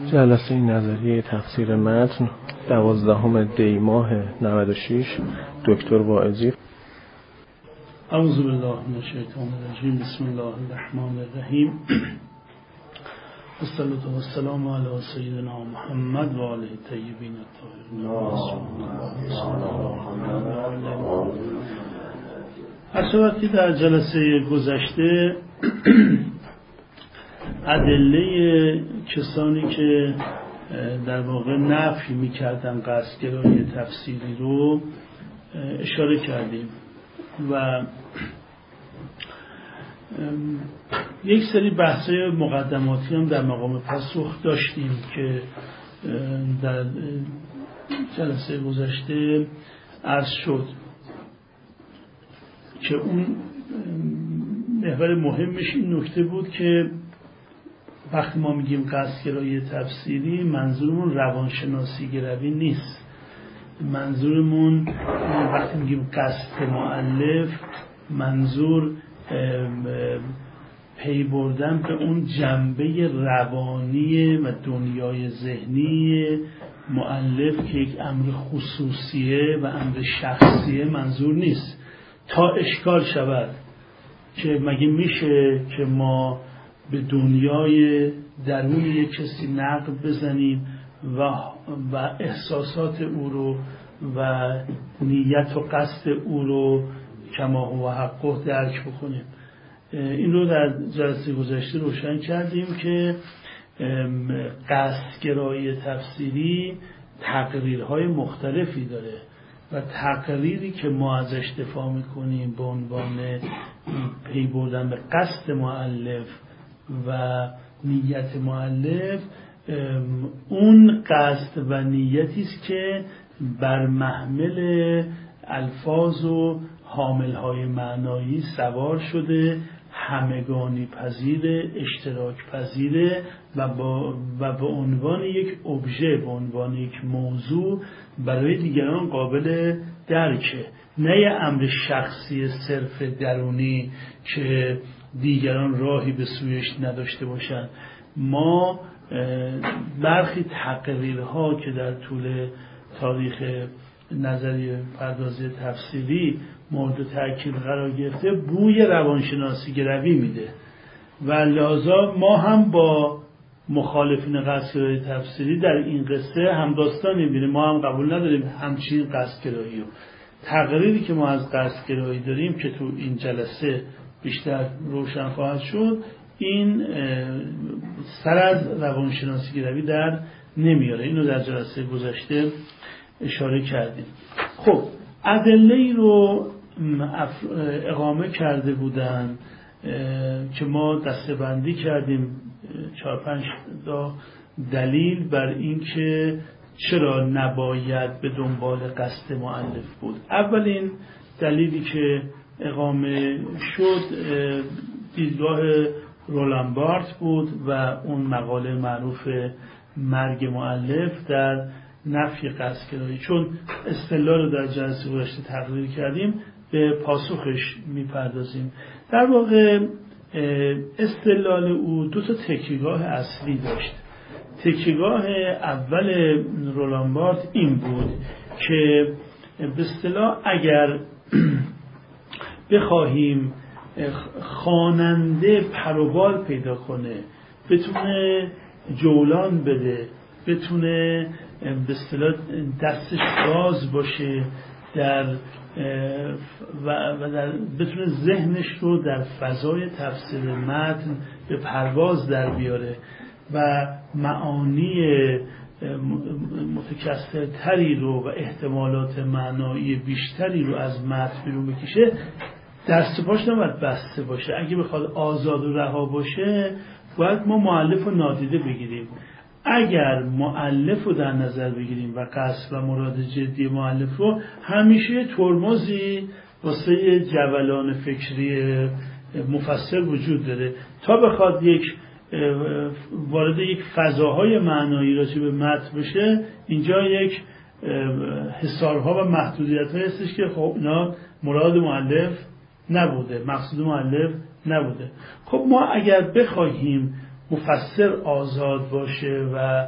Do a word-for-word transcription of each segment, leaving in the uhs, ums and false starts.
جلسه نظریه تفسیر متن دوازدهم دی ماه نود و شش دکتر واعظی. اعوذ بالله من الشیطان الرجیم. بسم الله الرحمن الرحیم. والصلاة والسلام علی سیدنا محمد و آله الطیبین الطاهرین. هر که در جلسه گذشته ادله کسانی که در واقع نفی میکردن قصدگرایی تفسیری رو اشاره کردیم و یک سری بحث‌های مقدماتی هم در مقام پاسخ داشتیم که در جلسه گذشته عرض شد که اون محور مهمش این نکته بود که وقتی ما میگیم قصدگرایی تفسیری منظورمون روانشناسی گروی نیست. منظورمون وقتی میگیم قصد مؤلف منظور پی بردن به اون جنبه روانی و دنیای ذهنی مؤلف که یک امر خصوصیه و امر شخصیه منظور نیست. تا اشکال شود که مگه میشه که ما به دنیای درون یک کسی نقد بزنیم و و احساسات او رو و نیت و قصد او رو کما هو حقه درک بکنیم. این رو در جلسه گذشته روشن کردیم که قصدگرایی تفسیری تقریرهای مختلفی داره و تقریری که ما ازش دفاع میکنیم به عنوان پی بردن به قصد مؤلف و نیت مؤلف، اون قصد و نیتی است که بر محمل الفاظ و حاملهای معنایی سوار شده، همگانی پذیر، اشتراک پذیره و با و به عنوان یک ابژه، به عنوان یک موضوع برای دیگران قابل درکه، نه یه امر شخصی صرف درونی که دیگران راهی به سویش نداشته باشند. ما برخی تقریرها که در طول تاریخ نظریه پردازی تفسیری مورد تأکید قرار گرفته بوی روانشناسی گروی میده و لذا ما هم با مخالفین قصدگرایی تفسیری در این قصه همداستانی میبینیم. ما هم قبول نداریم همچین قصدگرایی رو. تقریری که ما از قصدگرایی داریم که تو این جلسه بیشتر روشن خواهد شد، این سر از روانشناسی گروی در نمیاره. اینو در جلسه گذشته اشاره کردیم. خب ادله‌ای رو اقامه کرده بودن که ما دسته‌بندی کردیم، چهار پنج تا دلیل بر این که چرا نباید به دنبال قصد مؤلف بود. اولین دلیلی که اقامه شد دیدگاه رولان بارت بود و اون مقاله معروف مرگ مؤلف در نفی قصدگرایی. چون اصطلاح رو در جلسه گذشته تقریر کردیم به پاسخش میپردازیم. در واقع اصطلاح او دو تا تکیه‌گاه اصلی داشت. تکیه‌گاه اول رولان بارت این بود که به اصطلاح اگر بخواهیم خواننده پروبال پیدا کنه، بتونه جولان بده، بتونه به اصطلاح دستش باز باشه در و, و در بتونه ذهنش رو در فضای تفسیر متن به پرواز در بیاره و معانی متکثرتری رو و احتمالات معنایی بیشتری رو از متن بیرون بکشه، دست پاش نباید بسته باشه. اگه بخواد آزاد و رها باشه باید ما مؤلف رو نادیده بگیریم. اگر مؤلف رو در نظر بگیریم و قصد و مراد جدی مؤلف رو، همیشه ترمزی واسه جولان فکری مفسر وجود داره تا بخواد یک وارد یک فضاهای معنایی راجع به متن بشه. اینجا یک حصارها و محدودیت‌ها هستش که خب اینا مراد مؤلف نبوده، مقصود مؤلف نبوده. خب ما اگر بخواهیم مفسر آزاد باشه و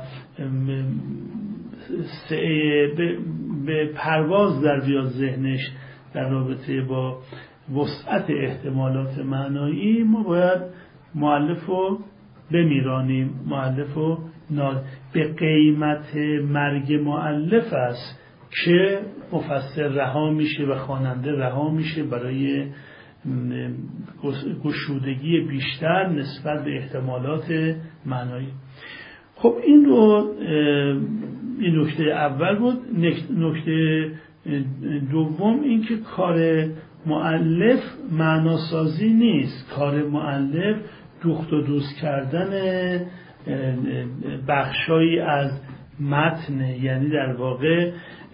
به, به پرواز در بیاد ذهنش در رابطه با وسعت احتمالات معنایی، ما باید مؤلف رو بمیرانیم، مؤلف رو ناد... به قیمت مرگ مؤلف است که مفسر رها میشه و خواننده رها میشه برای گشودگی بیشتر نسبت به احتمالات معنایی. خب این رو این نکته اول بود. نکته دوم این که کار مؤلف معناسازی نیست، کار مؤلف دوخت و دوز کردن بخشایی از متن، یعنی در واقع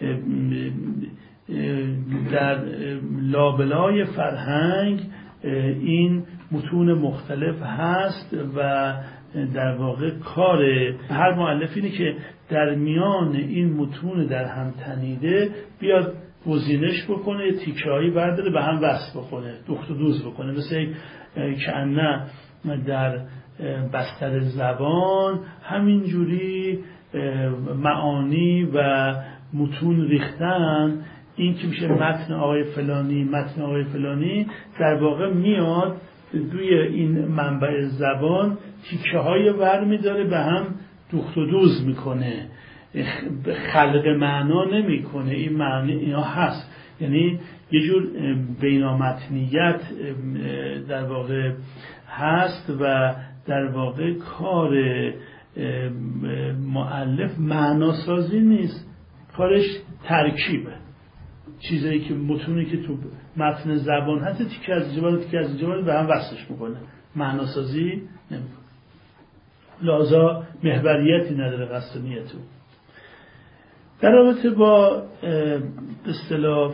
در لابلای فرهنگ این متون مختلف هست و در واقع کار هر مؤلف اینه که در میان این متون در هم تنیده بیاد گزینش بکنه، تیکه‌هایی برداره به هم وصل بکنه، دوخت و دوز بکنه، مثل که نه در بستر زبان همینجوری معانی و متون ریختن. این که میشه متن آقای فلانی، متن آقای فلانی، در واقع میاد دوی این منبع زبان تیکه های ور میداره به هم دوخت و دوز میکنه، خلق معنا نمیکنه. این معنی اینا هست، یعنی یه جور بینامتنیت در واقع هست و در واقع کار مؤلف معناسازی نیست، کارش ترکیبه. چیزایی که متونی که تو متن زبان هست تیکه از جوال تیکه از جوال به هم وصلش میکنه، معناسازی نمیکنه. لذا محوریتی نداره قصد نیتو. در رابطه با اصطلاح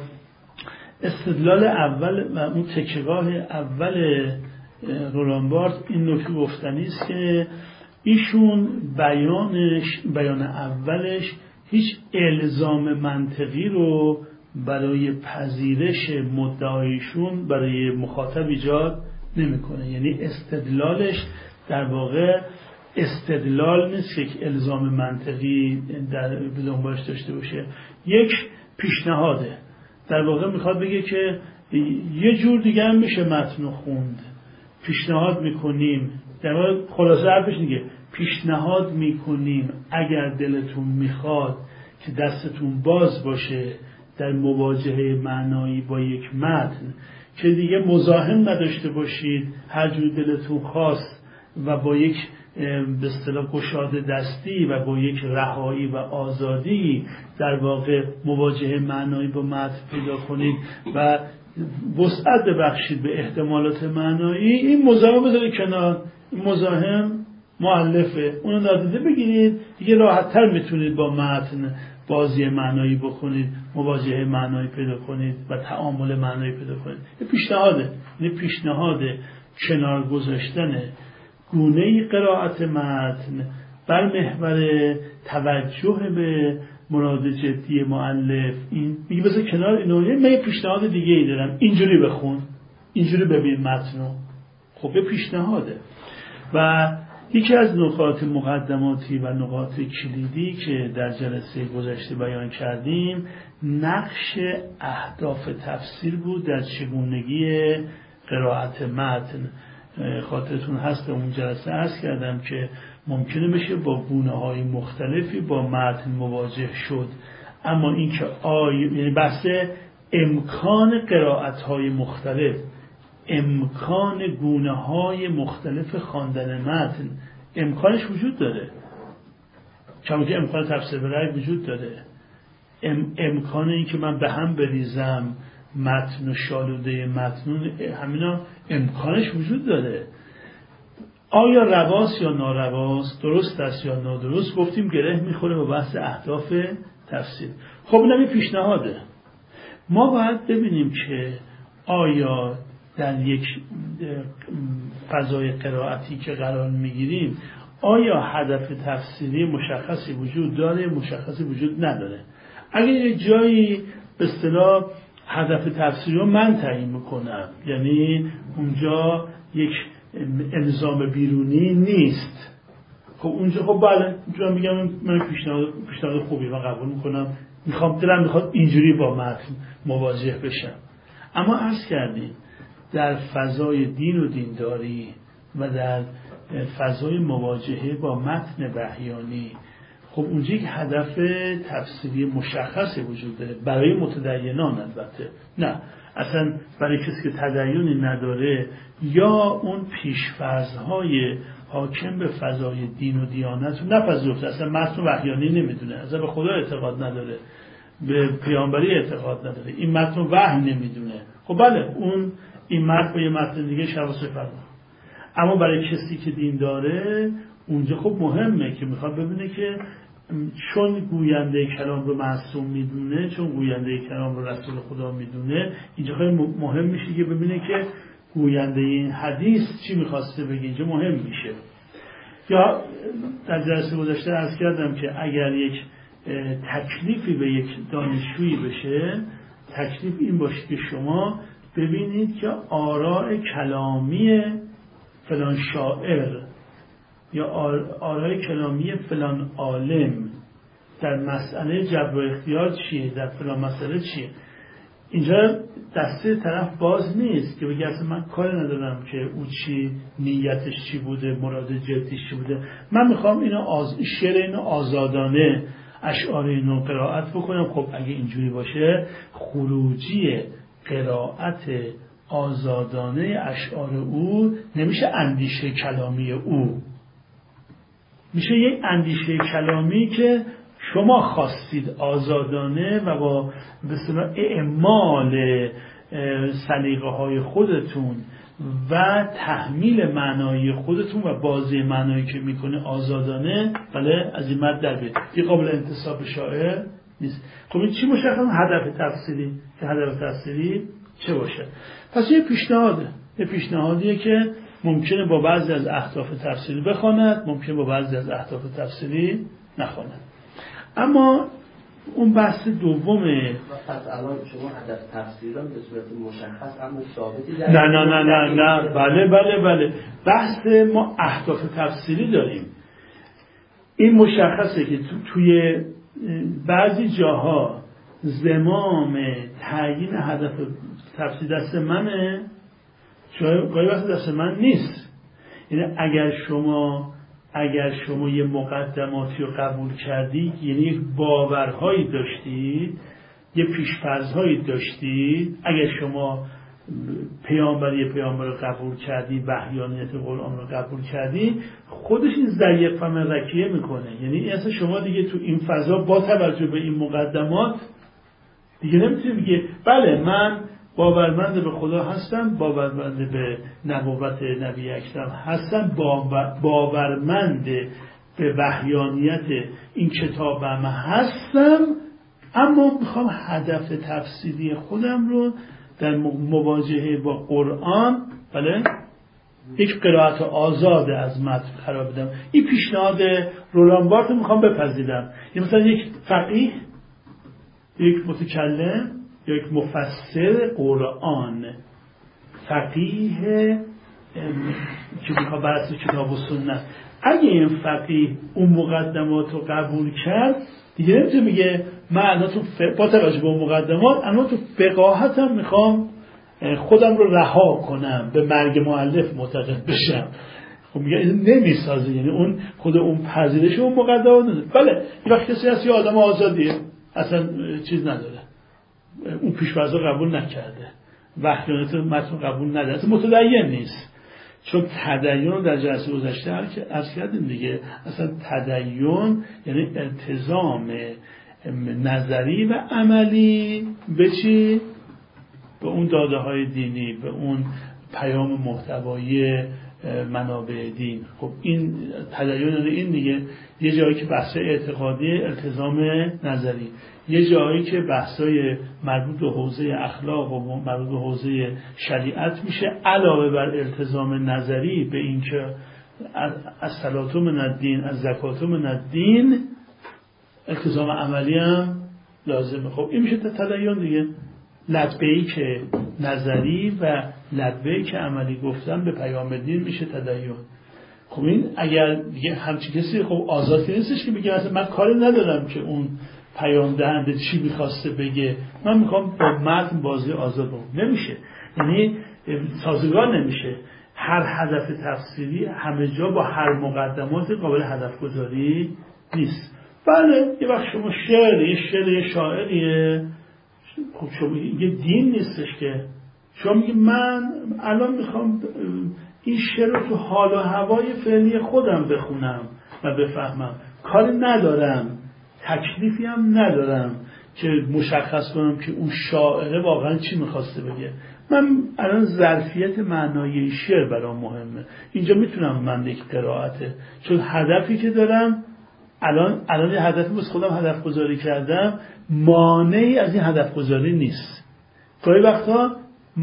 استدلال اول و اون تکیه‌گاه اول رولان بارت، این نکته گفتنی است که ایشون بیانش بیان اولش هیچ الزام منطقی رو برای پذیرش مدعایشون برای مخاطب ایجاد نمیکنه. یعنی استدلالش در واقع استدلال نیست که یک الزام منطقی در دنبالش داشته باشه، یک پیشنهاده. در واقع میخواد بگه که یه جور دیگه هم میشه متن خوند، پیشنهاد میکنیم. در واقع خلاصه حرفش میگه پیشنهاد میکنیم اگر دلتون میخواد که دستتون باز باشه در مواجهه معنایی با یک متن، که دیگه مزاحم نداشته باشید، هر جور دلتون خواست و با یک به اصطلاح گشاده دستی و با یک رهایی و آزادی در واقع مواجهه معنایی با متن پیدا کنید و وسعت ببخشید به احتمالات معنایی. این مزاحم بذارید کنار، این مزاحم مؤلفه، اونو نادیده بگیرید، دیگه راحت‌تر میتونید با متن بازی معنایی بکنید، مواجهه معنایی پیدا کنید و تعامل معنایی پیدا کنید. این پیشنهاده، این پیشنهاد کنار گذاشتن گونه قرائت متن بر محور توجه به مراد جدی مؤلف. این میگه بذار کنار اینو، من یه پیشنهاد دیگه ای دارم، اینجوری بخون، اینجوری ببین متنو. خب یه پیشنهاده. و یکی از نکات مقدماتی و نکات کلیدی که در جلسه گذشته بیان کردیم نقش اهداف تفسیر بود در چگونگی قرائت متن. خاطرتون هست اون جلسه عرض کردم که ممکنه بشه با گونه‌های مختلفی با متن مواجه شد، اما اینکه آی یعنی بحث امکان قرائت‌های مختلف، امکان گونه‌های مختلف خواندن متن، امکانش وجود داره. چون که امکان تفسیر به رأی وجود داره، ام امکان این که من به هم بریزم متن و شالوده متنون، همینا امکانش وجود داره. آیا رواست یا نارواست، درست است یا نادرست، گفتیم گره میخوره به بحث اهداف تفسیر. خب اینم یه پیشنهاده. ما باید ببینیم که آیا در یک فضای قرائتی که قرار میگیریم آیا هدف تفسیری مشخصی وجود داره، مشخصی وجود نداره. اگر یه جایی به اصطلاح هدف تفسیری رو من تعیین میکنم، یعنی اونجا یک الزام بیرونی نیست. خب اونجا خب بله میتونم بگم من پیشنهاد پیشنهاد خوبی من قبول میکنم، میخوام دلم میخواد اینجوری با متن مواجه بشم. اما عرض کردیم در فضای دین و دینداری و در فضای مواجهه با متن وحیانی خب اونجا یک هدف تفسیری مشخصی وجود داره برای متدینان. البته نه اصلا برای کسی که تدینی نداره یا اون پیش‌فرض‌های حاکم به فضای دین و دیانت رو نپذیرفته، اصلا متن وحیانی نمیدونه، اصلا به خدا اعتقاد نداره، به پیامبری اعتقاد نداره، این متن وحی نمیدونه. خب بله اون این متن با یه متن دیگه شباسه فرق. اما برای کسی که دین داره اونجا خب مهمه که میخواد ببینه که چون گوینده کلام رو معصوم میدونه، چون گوینده کلام رو رسول خدا میدونه، اینجا خیلی مهم میشه که ببینه که گوینده این حدیث چی میخواسته بگه. اینجا مهم میشه. یا در جلسه گذشته عرض کردم که اگر یک تکلیفی به یک دانشجویی بشه، تکلیف این باشه که شما ببینید که آراء کلامی فلان شاعر یا آراء کلامی فلان عالم در مسئله جبر و اختیار چیه، در فلان مسئله چیه. اینجا دسته طرف باز نیست که بگه اصلا من کار ندارم که او چی نیتش چی بوده، مراد جدیش چی بوده، من میخوام اینو آز... شعر اینو آزادانه اشعار اینو قرائت بکنم. خب اگه اینجوری باشه خروجی قرائت آزادانه اشعار او نمیشه اندیشه کلامی او، میشه یک اندیشه کلامی که شما خواستید آزادانه و با به اصطلاح اعمال سلیقه های خودتون و تحمیل معنایی خودتون و بازی معنایی که میکنه آزادانه بله از این مد در بیاد. این قابل انتساب شاعر نیست. خب این چی مشخص هدف تفسیری؟ که هدف تفسیری چه باشه؟ پس یه پیشنهاده یه پیشنهادیه که ممکنه با بعضی از اهداف تفسیری بخواند، ممکنه با بعضی از اهداف تفسیری نخواند. اما اون بحث دومه. پس الان شما هدف تفسیری رو به صورت مشخص اما ثابتی در نه نه نه نه نه بله بله بله بحث ما اهداف تفسیری داریم. این مشخصه که تو توی بعضی جاها زمام تعیین هدف تفسیری دست منه، گاهی وقت دست من نیست. یعنی اگر شما اگر شما یه مقدماتی رو قبول کردید، یعنی یک باورهایی داشتید، یه پیش‌فرض‌هایی داشتید، اگر شما پیامبری پیامبر رو قبول کردید، وحیانیت قرآن رو قبول کردید، خودش این ضیق فهم رکیه میکنه. یعنی اصلا شما دیگه تو این فضا با توجه به این مقدمات دیگه نمیتونید بگید بله من باورمند به خدا هستم، باورمند به نبوت نبی اکرم هستم، باورمند به وحیانیت این کتاب هم هستم، اما میخوام هدف تفسیری خودم رو در مواجهه با قرآن بله یک قرائت آزاد از متن قرار بدم. این پیشنهاد رولان بارت رو میخوام بپذیرم. یعنی مثلا یک فقیه، یک متکلم، یک مفسر قرآن، فقیه که میخواد بر اساس کتاب و سنت، اگه این فقیه اون مقدمات رو قبول کرد دیگه نمیتونه میگه من الان تو ف... با توجه به اون مقدمات الان تو فقاهتم میخوام خودم رو رها کنم، به مرگ مؤلف معتقد بشم. خب میگه نمیسازه. یعنی اون خود اون پذیرش اون مقدمات نداره. بله یه وقت کسی هست یه آدم آزادیه اصلا چیز نداره، اون پیش‌فرض قبول نکرده، وحیانیت متن قبول نداره، اصلا متدین نیست. چون تدین رو در جلسه گذشته عرض کردیم دیگه، اصلا تدین یعنی التزام نظری و عملی به چی؟ به اون داده های دینی، به اون پیام محتوایی منابع دین. خب این تدین این دیگه یه جایی که بحث اعتقادی التزام نظری، یه جایی که بحثای مربوط به حوزه اخلاق و مربوط به حوزه شریعت میشه، علاوه بر التزام نظری به این که از صلات من الدین، از زکات من الدین، التزام عملی هم لازمه. خب این میشه تدین دیگه. لبیک نظری و لبیک عملی گفتن به پیام دین میشه تدین. خب این اگر دیگه همچین کسی خب آزاد نیستش که بگه مثلا من کاری ندارم که اون پیام دهنده چی میخواسته بگه، من میخوام با متن بازی آزاد بکنم. نمیشه، یعنی سازگار نمیشه. هر هدف تفسیری همه جا با هر مقدمات قابل هدف گذاری نیست. بله یه وقت شما شعر یه شعر یه شاعریه، خب شما یه دین نیستش که شما میگه من الان میخوام این شعر رو تو حال و هوای فعلی خودم بخونم و بفهمم، کاری ندارم، تکلیفی هم ندارم که مشخص کنم که اون شاعره واقعا چی میخواسته بگه. من الان ظرفیت معنایی شعر برام مهمه، اینجا میتونم من یک قرائته، چون هدفی که دارم الان الان یه هدفی بس خودم هدف گذاری کردم، مانعی از این هدف گذاری نیست. گاهی وقتا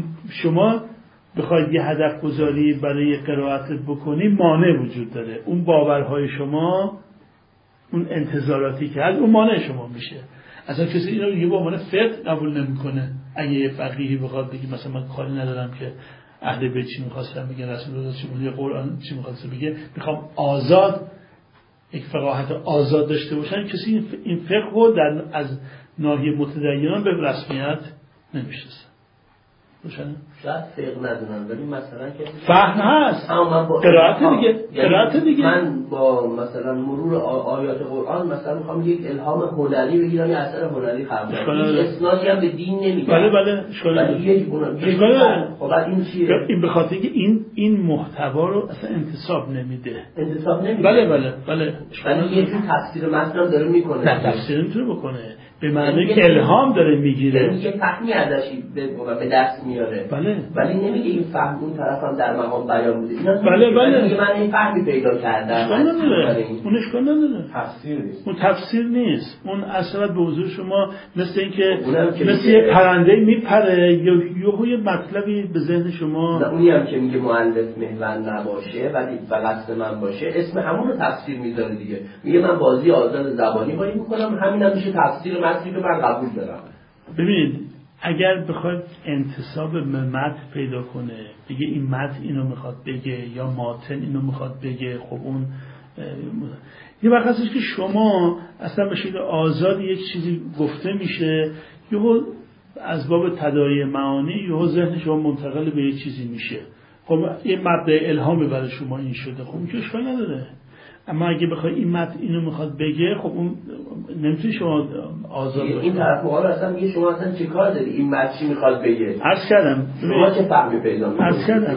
شما بخواید یه هدف گذاری برای قرائت بکنی مانع وجود داره، اون باورهای شما، اون انتظاراتی که از اون مانع شما میشه. اصلا کسی اینو دیگه به عنوان فقه قبول نمیکنه. اگه یه فقیهی بخواد بگه مثلا من کاری ندارم که اهل بیت چی می‌خواستن بگن، رسول الله چی میگه، قرآن چی می‌خواسته بگه، میخوام آزاد یک فقاهت آزاد داشته باشن، کسی این فقه رو در از ناحیه متدینان به رسمیت نمیشناسه. روشنه؟ شاید فقه ندونن ولی مثلا که فهم هست، قرائت دیگه، قرائت دیگه. من با مثلا مرور آیات قرآن مثلا میخوام یک الهام هنری بگیرم، یه اثر هنری خلق کنم، اسنادی هم به دین نمیگم. بله بله اشکال نداره. خب این چیه؟ این به خاطر اینکه این این محتوا رو اصلا انتصاب نمیده. انتصاب نمیده. بله بله بله. ولی یه جور تفسیر متن هم داره میکنه. نه تفسیر نمیتونه بکنه. به معنی که الهام داره میگیره. یعنی یه فهمی ازش به دست میاره. بله. ولی نمیگه این فهم اون طرف هم در مقام بیان بوده. بله بله. من این فهمی پیدا کردم. اشکال نداره. اون اشکال نداره. تفسیر نیست. اون تفسیر نیست. اون اصلا به حضور شما مثل اینکه مثل یه پرنده میپره یا یه مطلبی به ذهن شما. نه اونی هم که میگه مؤلف محور نباشه ولی قصد من باشه، اسم همون رو تفسیر میذاره دیگه. میگه من بازی آزاد زبانی باید میکنم، همینم میشه تفسیر متنی که من قبول دارم. ببینید اگر بخواد انتصاب به متن پیدا کنه، بگه این متن اینو میخواد بگه یا ماتن اینو میخواد بگه، خب اون یه وقت هستش که شما اصلا به شکل آزاد یک چیزی گفته میشه، یهو از باب تداعی معانی یهو ذهن شما منتقل به یک چیزی میشه. خب یه مبدأ الهامی برای شما این شده، خب که اشکال نداره. اما اگه بخوای این متن اینو میخواد بگه، خب اون نمیتونی شما آزاد باشی. این طرف مقابل اصلا میگه شما اصلا چه کار داری، این متن چی میخواد بگه؟ عرض کردم شما چه فهمی پیدا میکنید؟ عرض کردم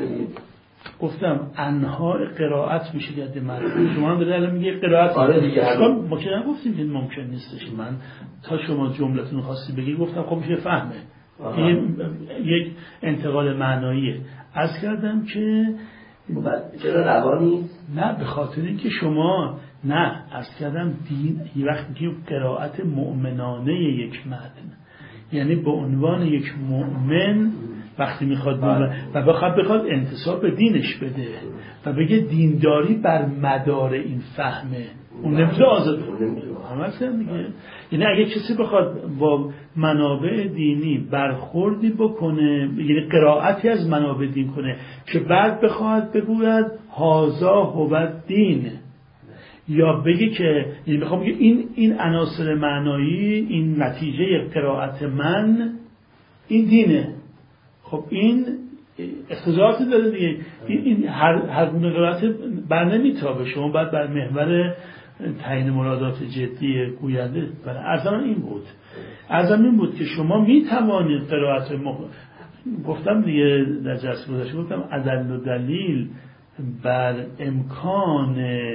گفتم انواع قرائت میشه گرد متن. شما هم داره الان میگه قرائت. آره دیگه. ما که نگفتیم که ممکن نیستش. من تا شما جملتون خواستی بگی گفتم خب میشه فهمه. این یک انتقال معناییه. عرض کردم که چرا روانی؟ نه به خاطر اینکه شما نه عرض کردم دین یه وقتی که قرائت مؤمنانه یک متن، یعنی به عنوان یک مؤمن وقتی میخواد و بخواد بخواد انتصاب به دینش بده و بگه دینداری بر مدار این فهمه، اون نمیتونه آزاد همه دیگه. یعنی اگه کسی بخواد با منابع دینی برخوردی بکنه، یعنی قرائتی از منابع دین کنه که بعد بخواد بگوید هازا هو دین، یا بگه که یعنی بخوام بگه این این عناصر معنایی، این نتیجه قرائت من این دینه، خب این اختزاعاتی داره دیگه. این, این هر هر گونه قرائت بر نمیتابه. شما باید بر محور تعیین مرادات جدی گوینده برای ارزم این بود ارزم این بود که شما میتوانید قرائت مخ... گفتم دیگه در جلسه گذشته گفتم عدل و دلیل بر امکان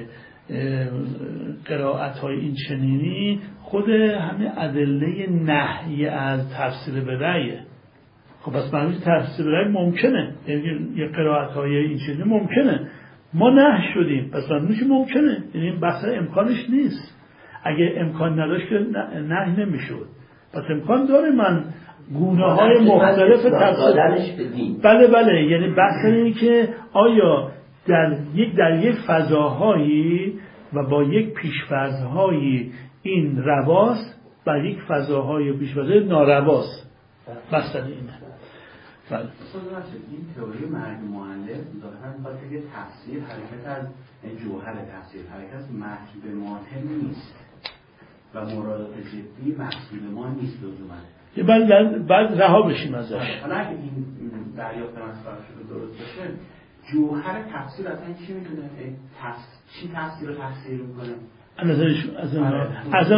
قرائت های این چنینی خود همه ادله نهی از تفسیر به رأیه. خب پس معنی تفسیر به رأی ممکنه، یعنی یه قرائت های این چنینی ممکنه، ما نه شدیم پس معنی ممکنه، یعنی این بحث امکانش نیست. اگه امکان نداشت که نه نمیشد، پس امکان داره من گونه های مختلف تفسیر. بله بله، یعنی بحث اینه که آیا در یک در یک فضاهایی و با یک پیش‌فرض‌هایی این رواست، بر یک فضاهای پیش‌فرض نارواست. بستر اینه. بله. این تئوری مرگ مؤلف ظاهرا میخواد که تفسیر حرکت از جوهر تفسیر حرکت از متن به ماتن نیست و مرادات جدی محصول ما نیست لزوما. بعد بعد رها بشیم ازش. حالا اگه این دریافت مسئله شده درست باشه، جوهر تفسیر اصلا چی میدونه؟ چی تفسیر رو تفسیر میکنه؟ از نظرشون از از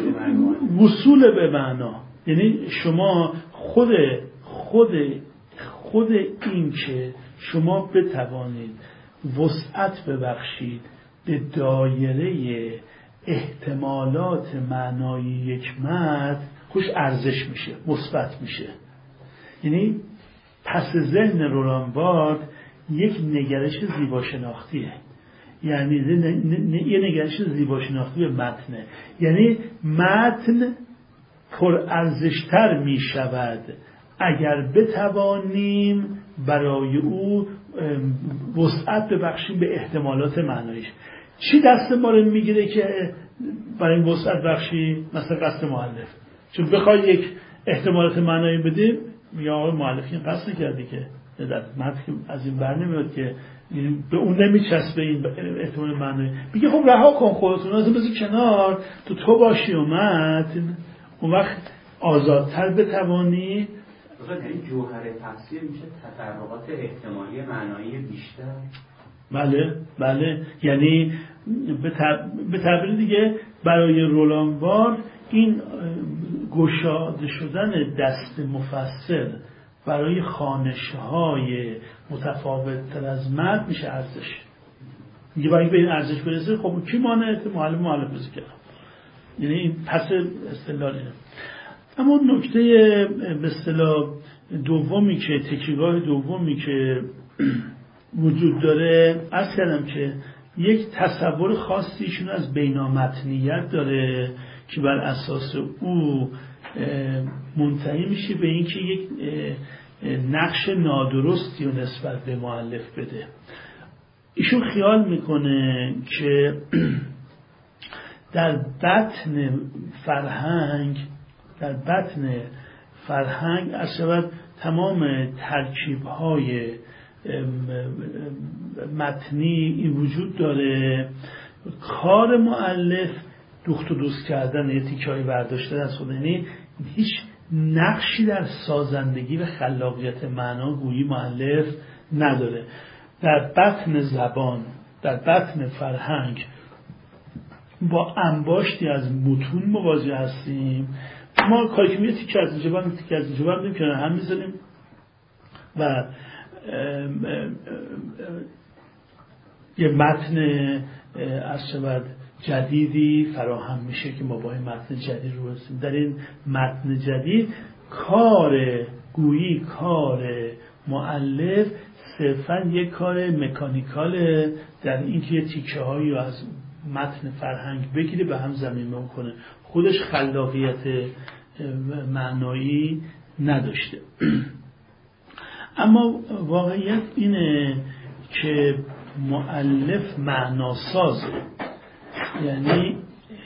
وصول به معنا، یعنی شما خود خود خود این که شما بتوانید وسعت ببخشید به دایره احتمالات معنایی یک متن، خوش ارزش میشه، مثبت میشه. یعنی پس ذهن رولان بارت یک نگرش زیباشناختیه، یعنی یه نگرش زیباشناختی به متنه، یعنی متن پر ارزشتر می شود اگر بتوانیم برای او وسعت ببخشیم به احتمالات معنایش. چی دست ما رو میگیره که برای این وسعت بخشی؟ مثلا قصد مؤلف. چون بخوای یک احتمالات معنایی بدیم، یا آقای مؤلف این قصد نکردی که در متن از این بر نمیاد که به اون نمیچسبه این احتمال معنایی، میگه خب رها کن خودتون، از بذار کنار، تو تو باشی و متن، اون وقت آزادتر بتوانی. این جوهر تفسیر میشه تطرقات احتمالی معنایی بیشتر. بله بله، یعنی به تعبیر دیگه برای رولان بارت این گشاده شدن دست مفسر برای خوانش‌های متفاوت‌تر از متن میشه ارزش. میگه برای به این ارزش برسه، خب کی مانعه؟ معلم معلم بزرگ کرد. یعنی این پس استدلال اینه. اما نکته به اصطلاح دومی که تکیه‌گاه دومی که وجود داره، عرض کردم که یک تصور خاصیشون از بینامتنیت داره که بر اساس او منتهی میشه به اینکه یک نقش نادرستی رو نسبت به مؤلف بده. ایشون خیال میکنه که در بطن فرهنگ در بطن فرهنگ اصلا تمام ترکیب‌های متنی این وجود داره. کار مؤلف دوخت و دوست کردن، یه تیکه‌ای برداشتن از خود، یعنی هیچ نقشی در سازندگی و خلاقیت معنا گویی مؤلف نداره. در بطن زبان، در بطن فرهنگ با انباشتی از متون مواجه هستیم. ما کاری که میگه تیکه از اینجا برم تیکه از اینجا برم کنار هم میزنیم و ام ام ام یه متن اصلا جدیدی فراهم میشه که ما با این متن جدید رو هستیم. در این متن جدید کار گویی کار مؤلف صرفا یک کار مکانیکاله، در اینکه یه تیکه هایی رو از متن فرهنگ بگیره به هم ضمیمه کنه، خودش خلاقیت معنایی نداشته. اما واقعیت اینه که مؤلف معناسازه، یعنی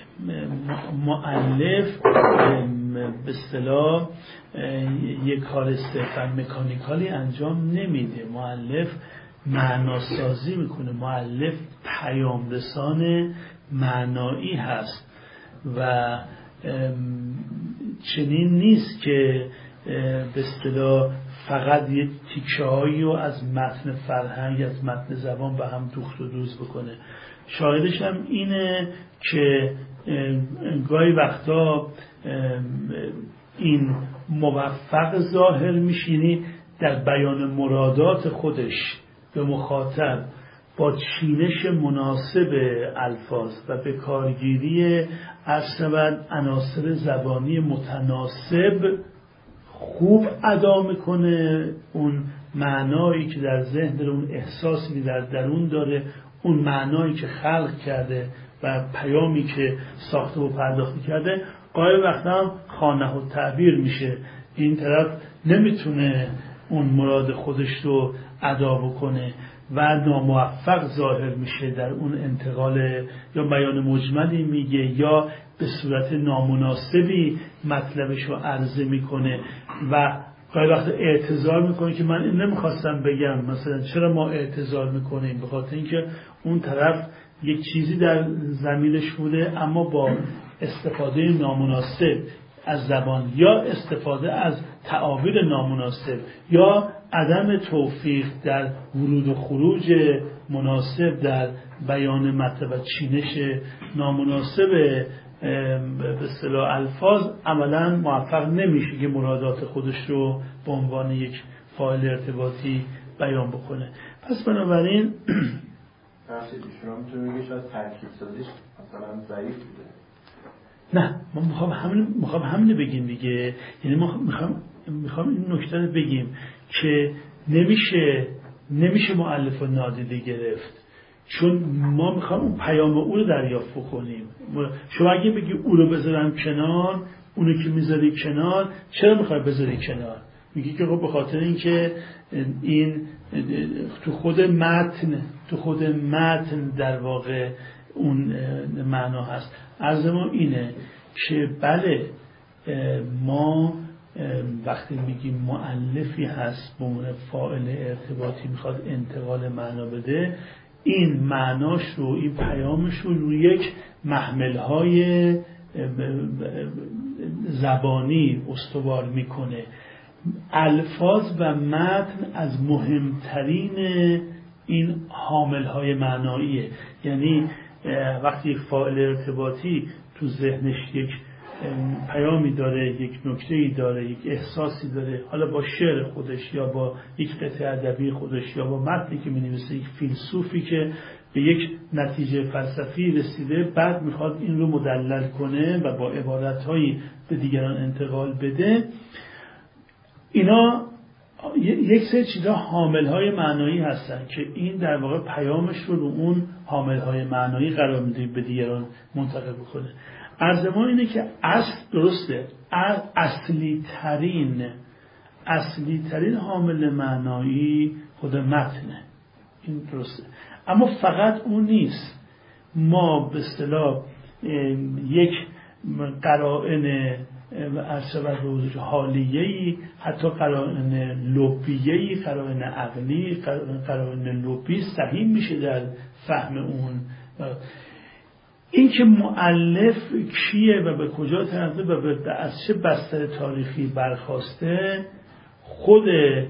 مؤلف به اصطلاح یک کار صرفا مکانیکالی انجام نمیده. مؤلف معناسازی میکنه، مؤلف پیام رسان معنایی هست و چنین نیست که به اصطلاح فقط یه تیکه‌هایی رو از متن فرهنگ، از متن زبان به هم دوخت و دوز بکنه. شاهدش هم اینه که گاهی وقتا این موفق ظاهر میشه، یعنی در بیان مرادات خودش به مخاطب با چینش مناسب الفاظ و به کارگیری اصلا عناصر زبانی متناسب خوب ادا میکنه اون معنایی که در ذهن داره، اون احساسی که در درون داره، اون معنایی که خلق کرده و پیامی که ساخته و پرداخته کرده، گاهی وقتا هم خانه و تعبیر میشه. این طرف نمیتونه اون مراد خودش رو ادا بکنه و ناموفق ظاهر میشه در اون انتقال، یا بیان مجملی میگه یا به صورت نامناسبی مطلبش رو عرضه میکنه و گاهی وقت اعتذار میکنه که من این نمیخواستم بگم، مثلا چرا ما اعتذار میکنیم؟ به خاطر اینکه اون طرف یک چیزی در ضمیرش بوده اما با استفاده نامناسب از زبان یا استفاده از تعابیر نامناسب یا عدم توفیق در ورود و خروج مناسب در بیان مطلب و چینش نامناسب به اصطلاح الفاظ عملا موفق نمیشه که مرادات خودش رو به عنوان یک فاعل ارتباطی بیان بکنه. پس بنابراین بخشید شما میتونه بگه شاید ترکیب سازیش مثلا ضعیف بوده. نه، ما میخوام همین میخوام همین بگیم دیگه، یعنی ما میخوام میخوام این نکته رو بگیم که نمیشه نمیشه مؤلف رو نادیده گرفت، چون ما میخوام اون پیام او رو دریافت بکنیم. شما اگه بگی او رو بذارم کنار، اونو که میذاری کنار، چرا میخوای بذاری کنار؟ میگی که خب به خاطر اینکه این تو خود متن تو خود متن در واقع اون معنا هست. عرض ما اینه که بله، ما وقتی میگیم مؤلفی هست به عنوان فاعل ارتباطی میخواد انتقال معنا بده، این معناش رو، این پیامش رو روی یک محملهای زبانی استوار میکنه. الفاظ و متن از مهمترین این حاملهای معناییه. یعنی وقتی یک فاعل ارتباطی تو ذهنش یک پیامی داره، یک نکته‌ای داره، یک احساسی داره، حالا با شعر خودش یا با یک قطعه ادبی خودش یا با متنی که می‌نویسه، یک فیلسوفی که به یک نتیجه فلسفی رسیده، بعد میخواد این رو مدلل کنه و با عبارت‌هایی به دیگران انتقال بده، اینا یک سری چیزا حامل‌های معنایی هستن که این در واقع پیامش رو رو اون حامل‌های معنایی قرار میده به دیگران منتقل بکنه. عرض ما اینه که اصل درسته، اصلی ترین اصلی ترین حامل معنایی خود متنه، این درسته، اما فقط اون نیست. ما به اصطلاح یک قرائن ارشبت به حضور حالیه‌ای، حتی قرائن لبیه‌ای، قرائن عقلی، قرائن لبی صحیح میشه در فهم اون. این که مؤلف کیه و به کجا طرفه و به از چه بستر تاریخی برخواسته، خود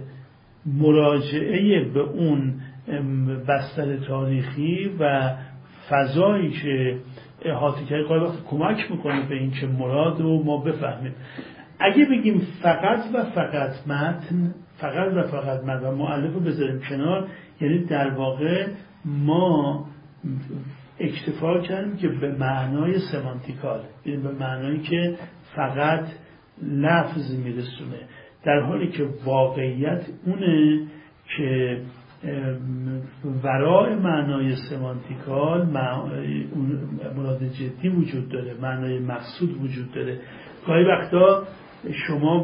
مراجعه به اون بستر تاریخی و فضایی که احاطه کرده قاعدتا وقت کمک میکنه به این که مراد رو ما بفهمیم. اگه بگیم فقط و فقط متن فقط و فقط متن و مؤلف رو بذاریم کنار، یعنی در واقع ما اکتفا کردیم که به معنای سمانتیکال، یعنی به معنایی که فقط لفظ میرسونه، در حالی که واقعیت اونه که ورای معنای سمانتیکال مراد جدی وجود داره، معنای مقصود وجود داره. گاهی وقتا شما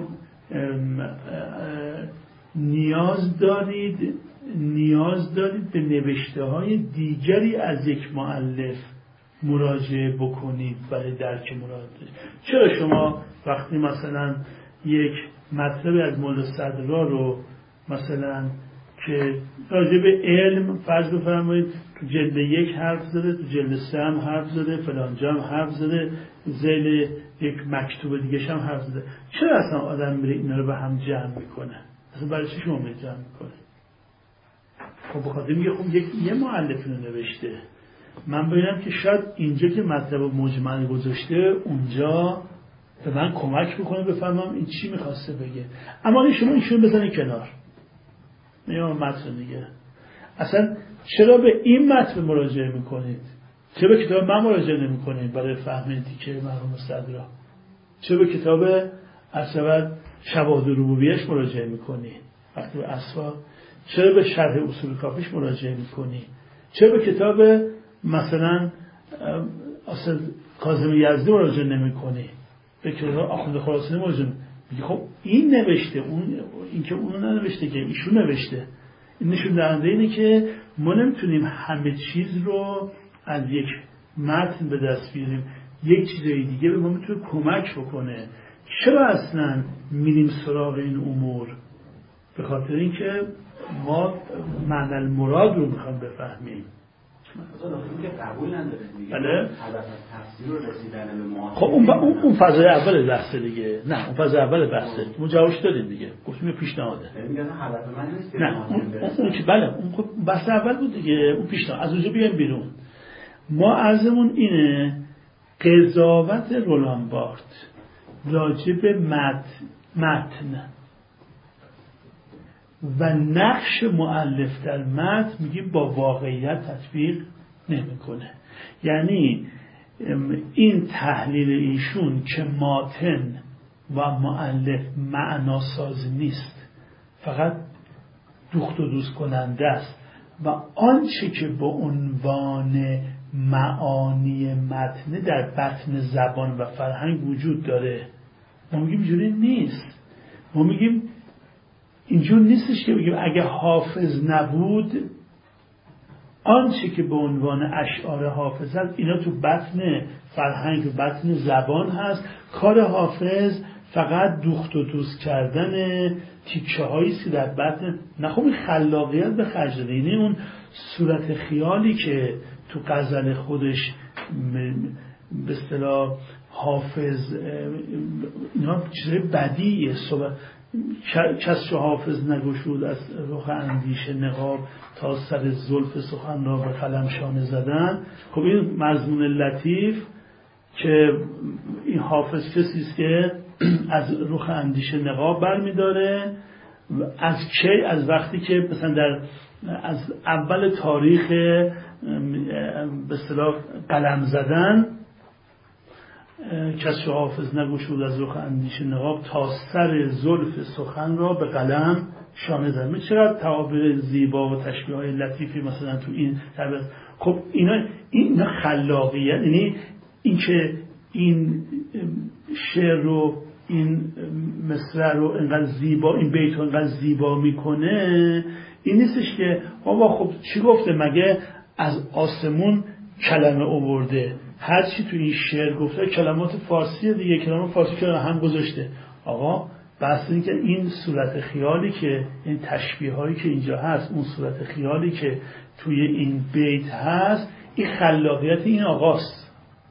نیاز دارید نیاز دارید به نوشته های دیگری از یک مؤلف مراجعه بکنید برای درک مراد. چرا شما وقتی مثلا یک مطلب از مولا صدرا رو مثلا که راجع به علم فرض بفرمایید تو جلد یک حرف زده، تو جلد سه هم حرف زده، فلانجا هم حرف زده، ذیل یک مکتوب دیگه هم حرف زده، چرا اصلا آدم میره اینا رو به هم جمع میکنه؟ اصلا برای چی شما میره جمع میکنه؟ خب بخاطر میگه خب یک یه مؤلف اینو نوشته، من ببینم که شاید اینجا که مطلب مجمل گذاشته اونجا به من کمک بکنه بفهمم این چی میخواسته بگه. اما شما ایشون بزنید کنار، میام متن دیگه. اصلا چرا به این متن مراجعه میکنید؟ چرا به کتاب من مراجعه نمیکنید برای فهم تیکه مرحوم صدرا؟ چرا به کتاب اصلا شواهد ربوبیه‌اش مراجعه میکنید وقتی به اسوا؟ چرا به شرح اصول کافیش مراجعه میکنی؟ چرا به کتاب مثلا اصلا کاظم یزدی مراجعه نمیکنی؟ به کتاب آخوند خراسانی مراجعه میگی خب این نوشته، اون این که اون ننوشته که ایشون نوشته. این نشون دهنده اینه که ما نمیتونیم همه چیز رو از یک متن به دست بیاریم. یک چیزای دیگه به ما میتونه کمک بکنه. چرا اصلا میریم سراغ این امور؟ به خاطر اینکه ما معنی المراد رو میخوام بفهمیم. که قبول نداره دیگه. بله. هدف از تفسیر رو رسیدن به معاصر. خب اون اون اون فاز اول بحث دیگه. نه اون فاز اول بحثه. ما جوابش دادیم دیگه. گفتیم پیشنهاده. میگن هدف من نیست که نه اون اون که بله اون خب بحث اول بود دیگه. اون پیشنهاد. از اونجا بیایم بیرون. ما عرضمون اینه قضاوت رولان بارت راجع به متن متن و نقش مؤلف در متن میگیم با واقعیت تطبیق نمیکنه. یعنی این تحلیل ایشون که متن و مؤلف معناساز نیست، فقط دوخت و دوز کننده است و آنچه که به عنوان معانی متن در بطن زبان و فرهنگ وجود داره ما میگیم اینجوری نیست. ما میگیم اینجور نیستش که بگیم اگه حافظ نبود آنچه که به عنوان اشعار حافظ هست اینا تو بطن فرهنگ و بطن زبان هست، کار حافظ فقط دوخت و دوز کردن تیکه هاییست که در بطن نه. خب این خلاقیت به خرج داده. یعنی اون صورت خیالی که تو غزل خودش به اصطلاح حافظ اینا چیزای بدیه. صبح کس چو حافظ نگشود از رخ اندیشه نقاب تا سر زلف سخن را به قلم شانه زدن. خب این مضمون لطیف که این حافظ کسیست که از رخ اندیشه نقاب برمیداره از کی؟ از وقتی که مثلا در از اول تاریخ به اصطلاح قلم زدن کس حافظ نگشود از رخ اندیشه نقاب تا سر زلف سخن را به قلم شانه زدن. می چقدر تعابیر زیبا و تشبیه های لطیفی مثلا تو این تعبیر. خب اینا اینا خلاقیت، یعنی این که این شعر رو این مصرع رو انقدر زیبا این بیت رو انقدر زیبا میکنه این نیستش که بابا خب چی گفته مگه از آسمون کلمه آورده، هر چی تو این شعر گفته کلمات فارسی دیگه، کلمات فارسی که هم گذاشته. آقا بحث این که این صورت خیالی که این تشبیه هایی که اینجا هست اون صورت خیالی که توی این بیت هست این خلاقیت این آقاست.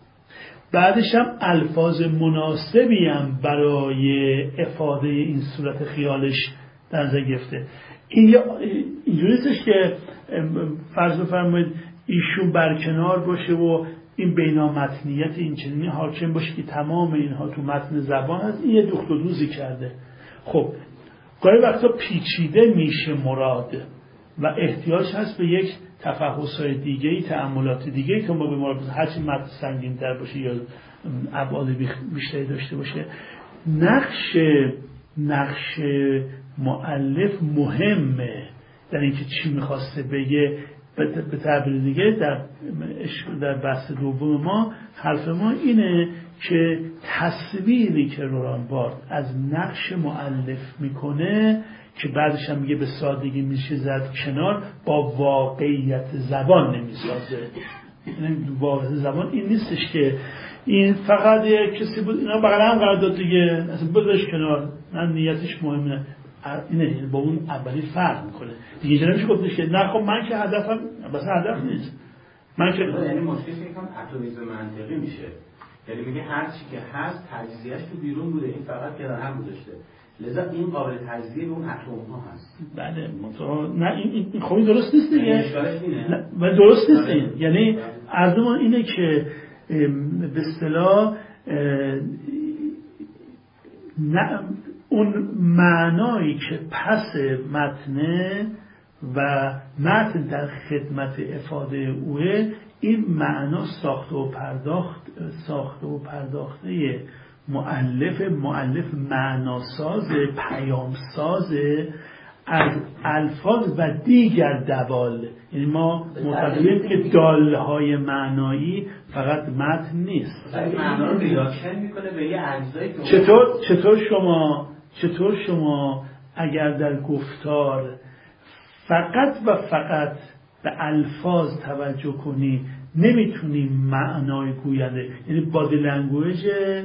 بعدش هم الفاظ مناسبی هم برای افاده این صورت خیالش در نظر گرفته. این اینجوری نیستش که فرض بفرمایید ایشون برکنار باشه و این بینامتنیت این چنینی حاکم باشه که تمام اینها تو متن زبان هست. این یه دوخت و دوزی کرده. خب گاهی وقتا پیچیده میشه مراد و احتیاج هست به یک تفحص‌های دیگه‌ای، تأملات دیگه‌ای که ما به مراد هرچی متن سنگین‌تر باشه یا ابعاد بیشتری داشته باشه. نقش نقش مؤلف مهمه در اینکه چی میخواسته بگه. به تعبیر دیگه در در بحث دوم ما حرف ما اینه که تصویری که رولان بارت از نقش مؤلف میکنه که بعدش هم میگه به سادگی میشه زد کنار، با واقعیت زبان نمیسازه. یعنی واقعیت زبان این نیستش که این فقط یک کسی بود اینا بغل هم قرار داد دیگه اصلا بذارش کنار، نه نیتش مهمه. اینه با اون اولی فرق میکنه دیگه. اینجا نمیشه گفتش که نه خب من که هدفم بس هدف نیست من که یعنی مشکل یکم اتمیزم منطقی میشه. یعنی میگه هر چی که هست تجزیهش تو بیرون بوده، این فقط کنار هم گذاشته، لذا این قابل تجزیه به اون اتم ها هست. بله مطمئن نه این این خوبی درست نیست دیگه. اشکالش اینه و درست نیست این. یعنی عرضمون اینه که به اصطلاح نه اون معنایی که پس متن و متن در خدمت افاده اوه، این معنا ساخته و پرداخت ساخته و پرداخته مؤلف مؤلف معناساز پیامساز از الفاظ و دیگر دوال. یعنی ما معتقدیم که دالهای معنایی فقط متن نیست. معنا رو ریاکشن میکنه به یه اجزایی. چطور چطور شما چطور شما اگر در گفتار فقط و فقط به الفاظ توجه کنی نمیتونیم معنای گوینده، یعنی بادی لنگویج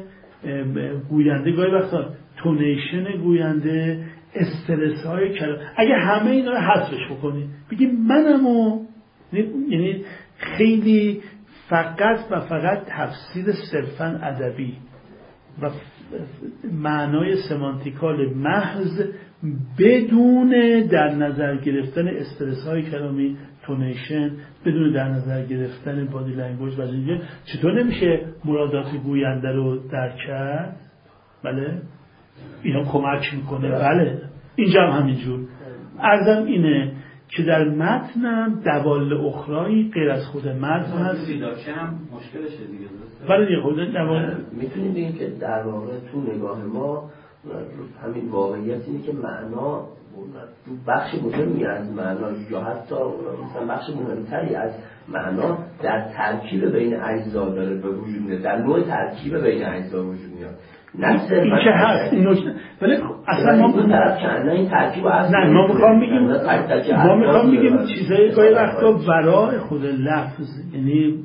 گوینده، گاهی وقتا تونیشن گوینده، استرس های کلام، اگه همه اینا رو حذفش بکنیم بگیم منمو، یعنی خیلی فقط و فقط تفسیر صرفاً ادبی و معنای سمانتیکال محض بدون در نظر گرفتن استرس های کلامی، تونیشن، بدون در نظر گرفتن بادی لنگویج و اینجا چطور نمیشه مرادات گوینده رو درک کرد؟ بله اینا کمک میکنه. بله اینجا هم همینجور. عرضم اینه که در متنم دوال اخرایی غیر از خود متن هست. ریداکشن هم مشکلشه دیگه. بله دیگه خود دوال میتونیم بگیم که در واقع تو نگاه ما همین واقعیت اینه که معنا تو بخش مهمی از معنا یا حتی مثلا بخش مهمتری از معنا در ترکیب بین اجزا داره به وجود میاد، در نوع ترکیب بین اجزا وجود میاد. نه این که هست این نکته، ولی اصلا ما اون طرف کنه این ترکیب هست. نه ما میخوام بگیم ما میخوام بگیم چیزای گاهی وقتا ورای خود لفظ، یعنی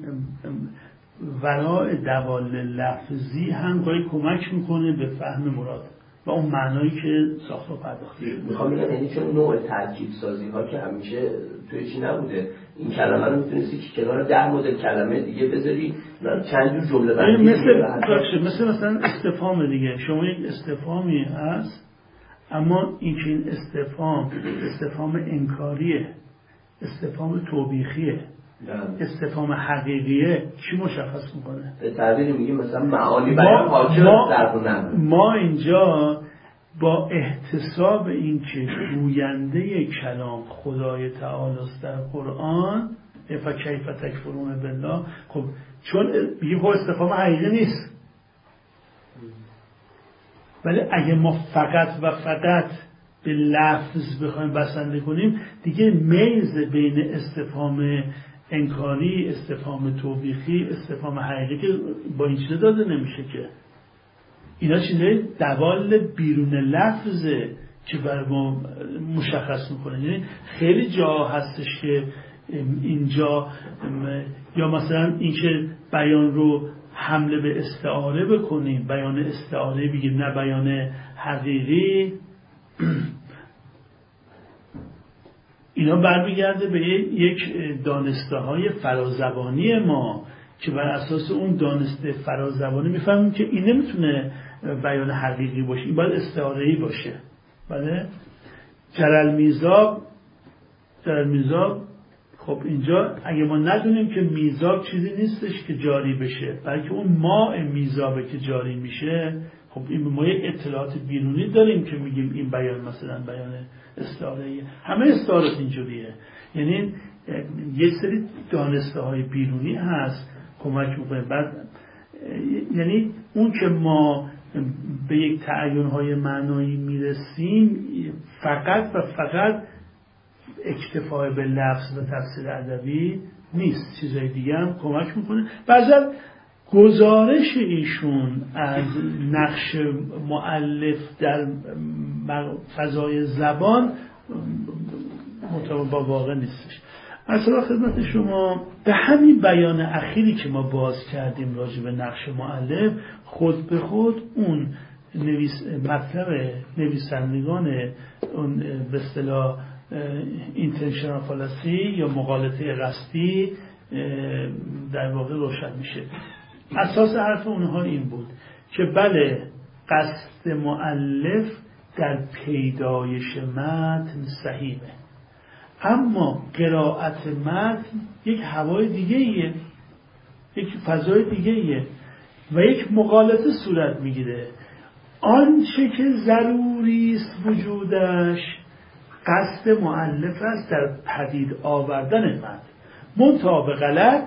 ورای دوال لفظی هم گاهی کمک میکنه به فهم مراد و اون معنایی که ساخته پرداخته شده. میخوام بگم یعنی چون نوع ترکیب سازی ها که همیشه توی چی نبوده، این کلمه رو میتونستی که کنار ده مدل کلمه دیگه بذاری چند جور جمله بندی مثل مثل مثلا استفهام دیگه. شما یک استفهامی هست اما این که این استفهام استفهام انکاریه، استفهام توبیخیه، استفهام حقیقیه، چی مشخص میکنه؟ به تعبیر میگیم مثلا معانی بیان حاکم در نظر ما اینجا با احتساب این که گوینده کلام خدای تعالی است در قرآن، فکیف تکفرون بالله، خب چون میگیم خب استفهام حقیقی نیست، ولی اگه ما فقط و فقط به لفظ بخوایم بسنده کنیم دیگه میز بین استفهام انکاری، استفهام توبیخی، استفهام حقیقی که با این چیزا داده نمیشه که. اینا چیزای دوال بیرون لفظه که بر ما مشخص میکنه. یعنی خیلی جا هستش که اینجا یا مثلا اینکه بیان رو حمله به استعاره بکنیم، بیان استعاره بگیم نه بیان حقیقی، اینا برمیگرده به یک دانسته های فرازبانی ما که بر اساس اون دانسته فرازبانی میفهمیم که این نمیتونه بیان حقیقی باشه، این باید استعاره‌ای باشه. بله جرل میزاب جرل میزاب خب اینجا اگه ما ندونیم که میزاب چیزی نیستش که جاری بشه، بلکه اون ماء میزابه که جاری میشه، خب این ما یه اطلاعات بیرونی داریم که میگیم این بیان مثلا بیان استعاره‌ای. همه استعارات اینجوریه، یعنی یه سری دانسته های بیرونی هست کمک میکنه. بعد یعنی اون که ما به یک تعیین های معنایی میرسیم فقط و فقط اکتفای به لفظ و تفسیر ادبی نیست، چیزای دیگه هم کمک میکنه. بعضا گزارش ایشون از نقش مؤلف در فضای زبان مطابق با واقع نیستش. اصلا خدمت شما به همین بیان اخیری که ما باز کردیم راجع به نقش مؤلف، خود به خود اون نویس مطلب نویسندگان اون به اصطلاح اینتنشنال فالسی یا مغالطه قصدی در واقع روشن میشه. اساس حرف اونها این بود که بله قصد مؤلف در پیدایش متن صحیحه، اما قرائت متن یک هوای دیگه ایه، یک فضای دیگه ایه و یک مغالطه صورت میگیره. آنچه که ضروری است وجودش قصد مؤلف است در پدید آوردن متن، منتها به غلط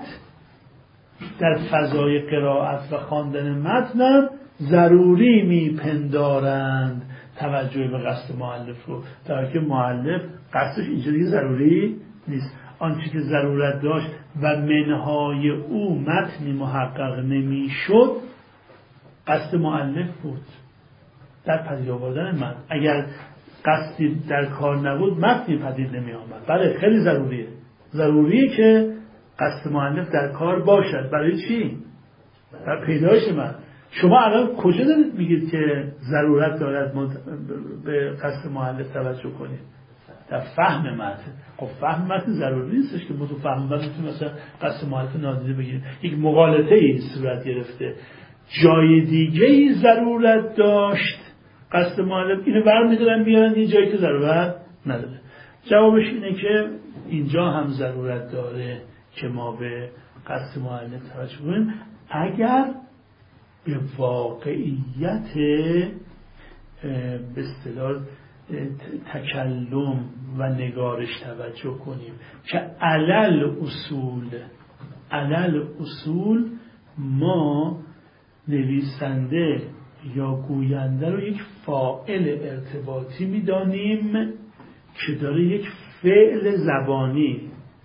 در فضای قرائت و خواندن متن ضروری میپندارند توجه به قصد مؤلف رو، در حالی که مؤلف قصدش اینجوری ضروری نیست. آنچه که ضرورت داشت و منهای او متنی محقق نمیشد قصد مؤلف بود در پدید آوردن متن. اگر قصدی در کار نبود متنی پدید نمی آمد. بله خیلی ضروریه، ضروریه که قصد مؤلف در کار باشد. برای چی؟ برای پیدایش من. شما الان کجا دارید میگید که ضرورت دارد به قصد مؤلف توجه کنید؟ در فهم متن. خب فهم متن ضروری نیستش که ما تو فهم متن مثلا قصد مؤلف نادیده بگیریم. یک مغالطه ای صورت گرفته، جای دیگه ای ضرورت داشت قصد مؤلف، اینو برمی‌دارن بیارن یه جایی که ضرورت نداره. جوابش اینه که اینجا هم ضرورت داره که ما به قصد مؤلف توجه کنیم اگر به واقعیت به اصطلاح تکلم و نگارش توجه کنیم که علل اصول علل اصول ما نویسنده یا گوینده رو یک فاعل ارتباطی می‌دانیم که داره یک فعل زبانی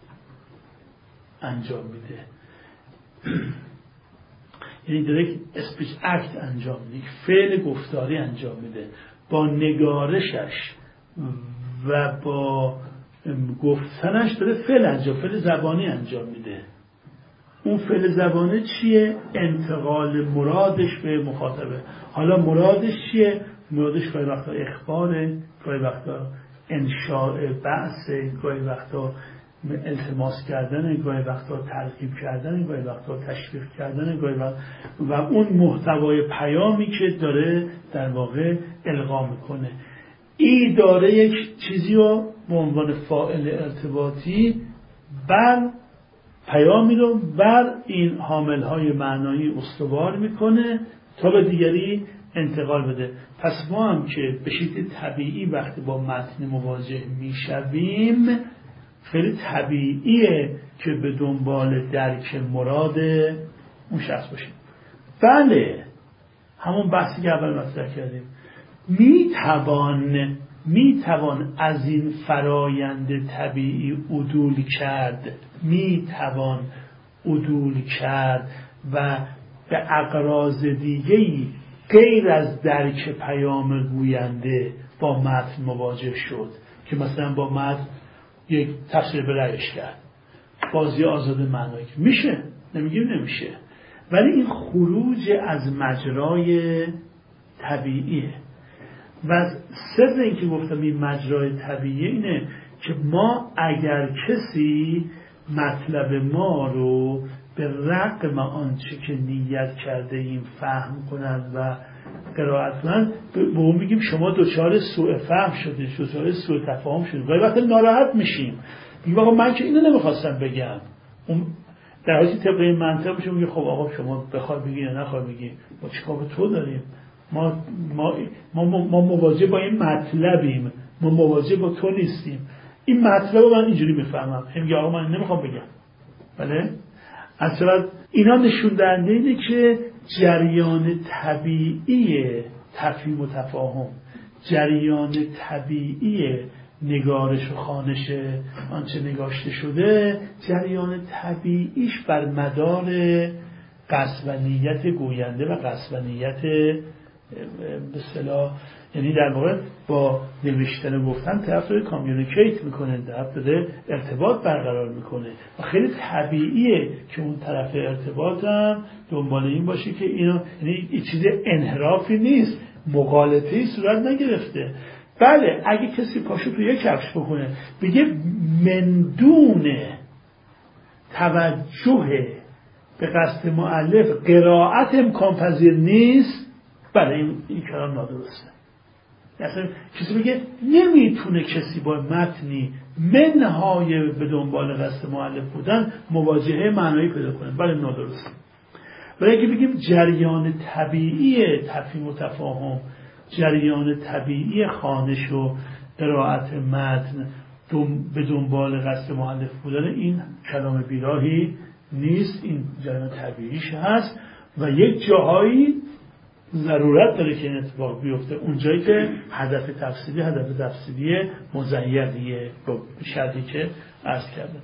انجام میده، یعنی داره یک اسپیچ اکت انجام میده، یک فعل گفتاری انجام میده. با نگارشش و با گفتنش داره فعل انجام فعل زبانی انجام میده. اون فعل زبانی چیه؟ انتقال مرادش به مخاطبه. حالا مرادش چیه؟ مرادش گاهی وقتا اخباره، گاهی وقتا انشاء بحث، گاهی وقتا التماس کردن، گاهی وقتا ترغیب کردن، گاهی وقتا تشویق کردن، گاهی وقتا و اون محتوای پیامی که داره در واقع القا میکنه. این داره یک چیزی رو به عنوان فاعل ارتباطی بر پیامی رو بر این حاملهای معنایی استوار میکنه تا به دیگری انتقال بده. پس ما هم که به شکل طبیعی وقتی با متن مواجه میشویم خیلی طبیعیه که به دنبال درک مراد اون شخص باشیم. بله، همون بحثی که اول مطرح کردیم، میتوان میتوان از این فرایند طبیعی عدول کرد میتوان عدول کرد و به اغراض دیگه‌ای غیر از درک پیام گوینده با متن مواجه شد که مثلا با متن یک تفسیر به رأیش کرد، بازی آزاد معنایی میشه، نمیگیم نمیشه، ولی این خروج از مجرای طبیعیه. و سر این که گفتم این مجرای طبیعی اینه که ما اگر کسی مطلب ما رو به رغم آنچه که نیت کرده این فهم کنند و قرائت کنند به اون میگیم شما دچار سوء فهم شدید، دچار سوء تفاهم شدید، ولی وقتی ناراحت میشیم میگیم آقا من که اینو نمیخواستم بگم، اون در حالی طبق این منطق میشه میگه خب آقا شما بخوای بگی یا نخوای بگی ما چیکار به تو داریم، ما ما ما, ما مواجه با این مطلبیم، ما مواجه با تو نیستیم. این مطلب من اینجوری میفهمم، میگه آقا من نمیخوام بگم. بله اصلا اینا نشون دهنده اینه که جریان طبیعی تفهیم و تفاهم، جریان طبیعی نگارش و خوانش آنچه نگاشته شده، جریان طبیعیش بر مدار قصد و نیت گوینده و قصد و نیت به اصطلاح، یعنی در واقع با نوشتن و گفتن طرف داره کامیونیکیت میکنه، طرف داره ارتباط برقرار میکنه و خیلی طبیعیه که اون طرف ارتباط هم دنبال این باشه که اینو، یعنی این چیز انحرافی نیست، مغالطه‌ای صورت نگرفته. بله اگه کسی پاشو تو یک کفش بکنه بگه مندون توجه به قصد مؤلف قرائت امکان پذیر نیست، بله این, این کلام نادرسته. اصلا کسی بگه نمیتونه کسی با متنی منهای به دنبال قصد مؤلف بودن مواجهه معنایی پیدا کنه، بله نادرسته. ولی اگه بگیم جریان طبیعی تفهیم و تفاهم، جریان طبیعی خوانش و قرائت متن به دنبال قصد مؤلف بودن، این کلام بیراهی نیست، این جریان طبیعیش هست و یک جاهایی ضرورت داره که این اتفاق بیفته، اونجایی که هدف تفسیری هدف تفسیری مزیدیه با شرطی که عرض کردم.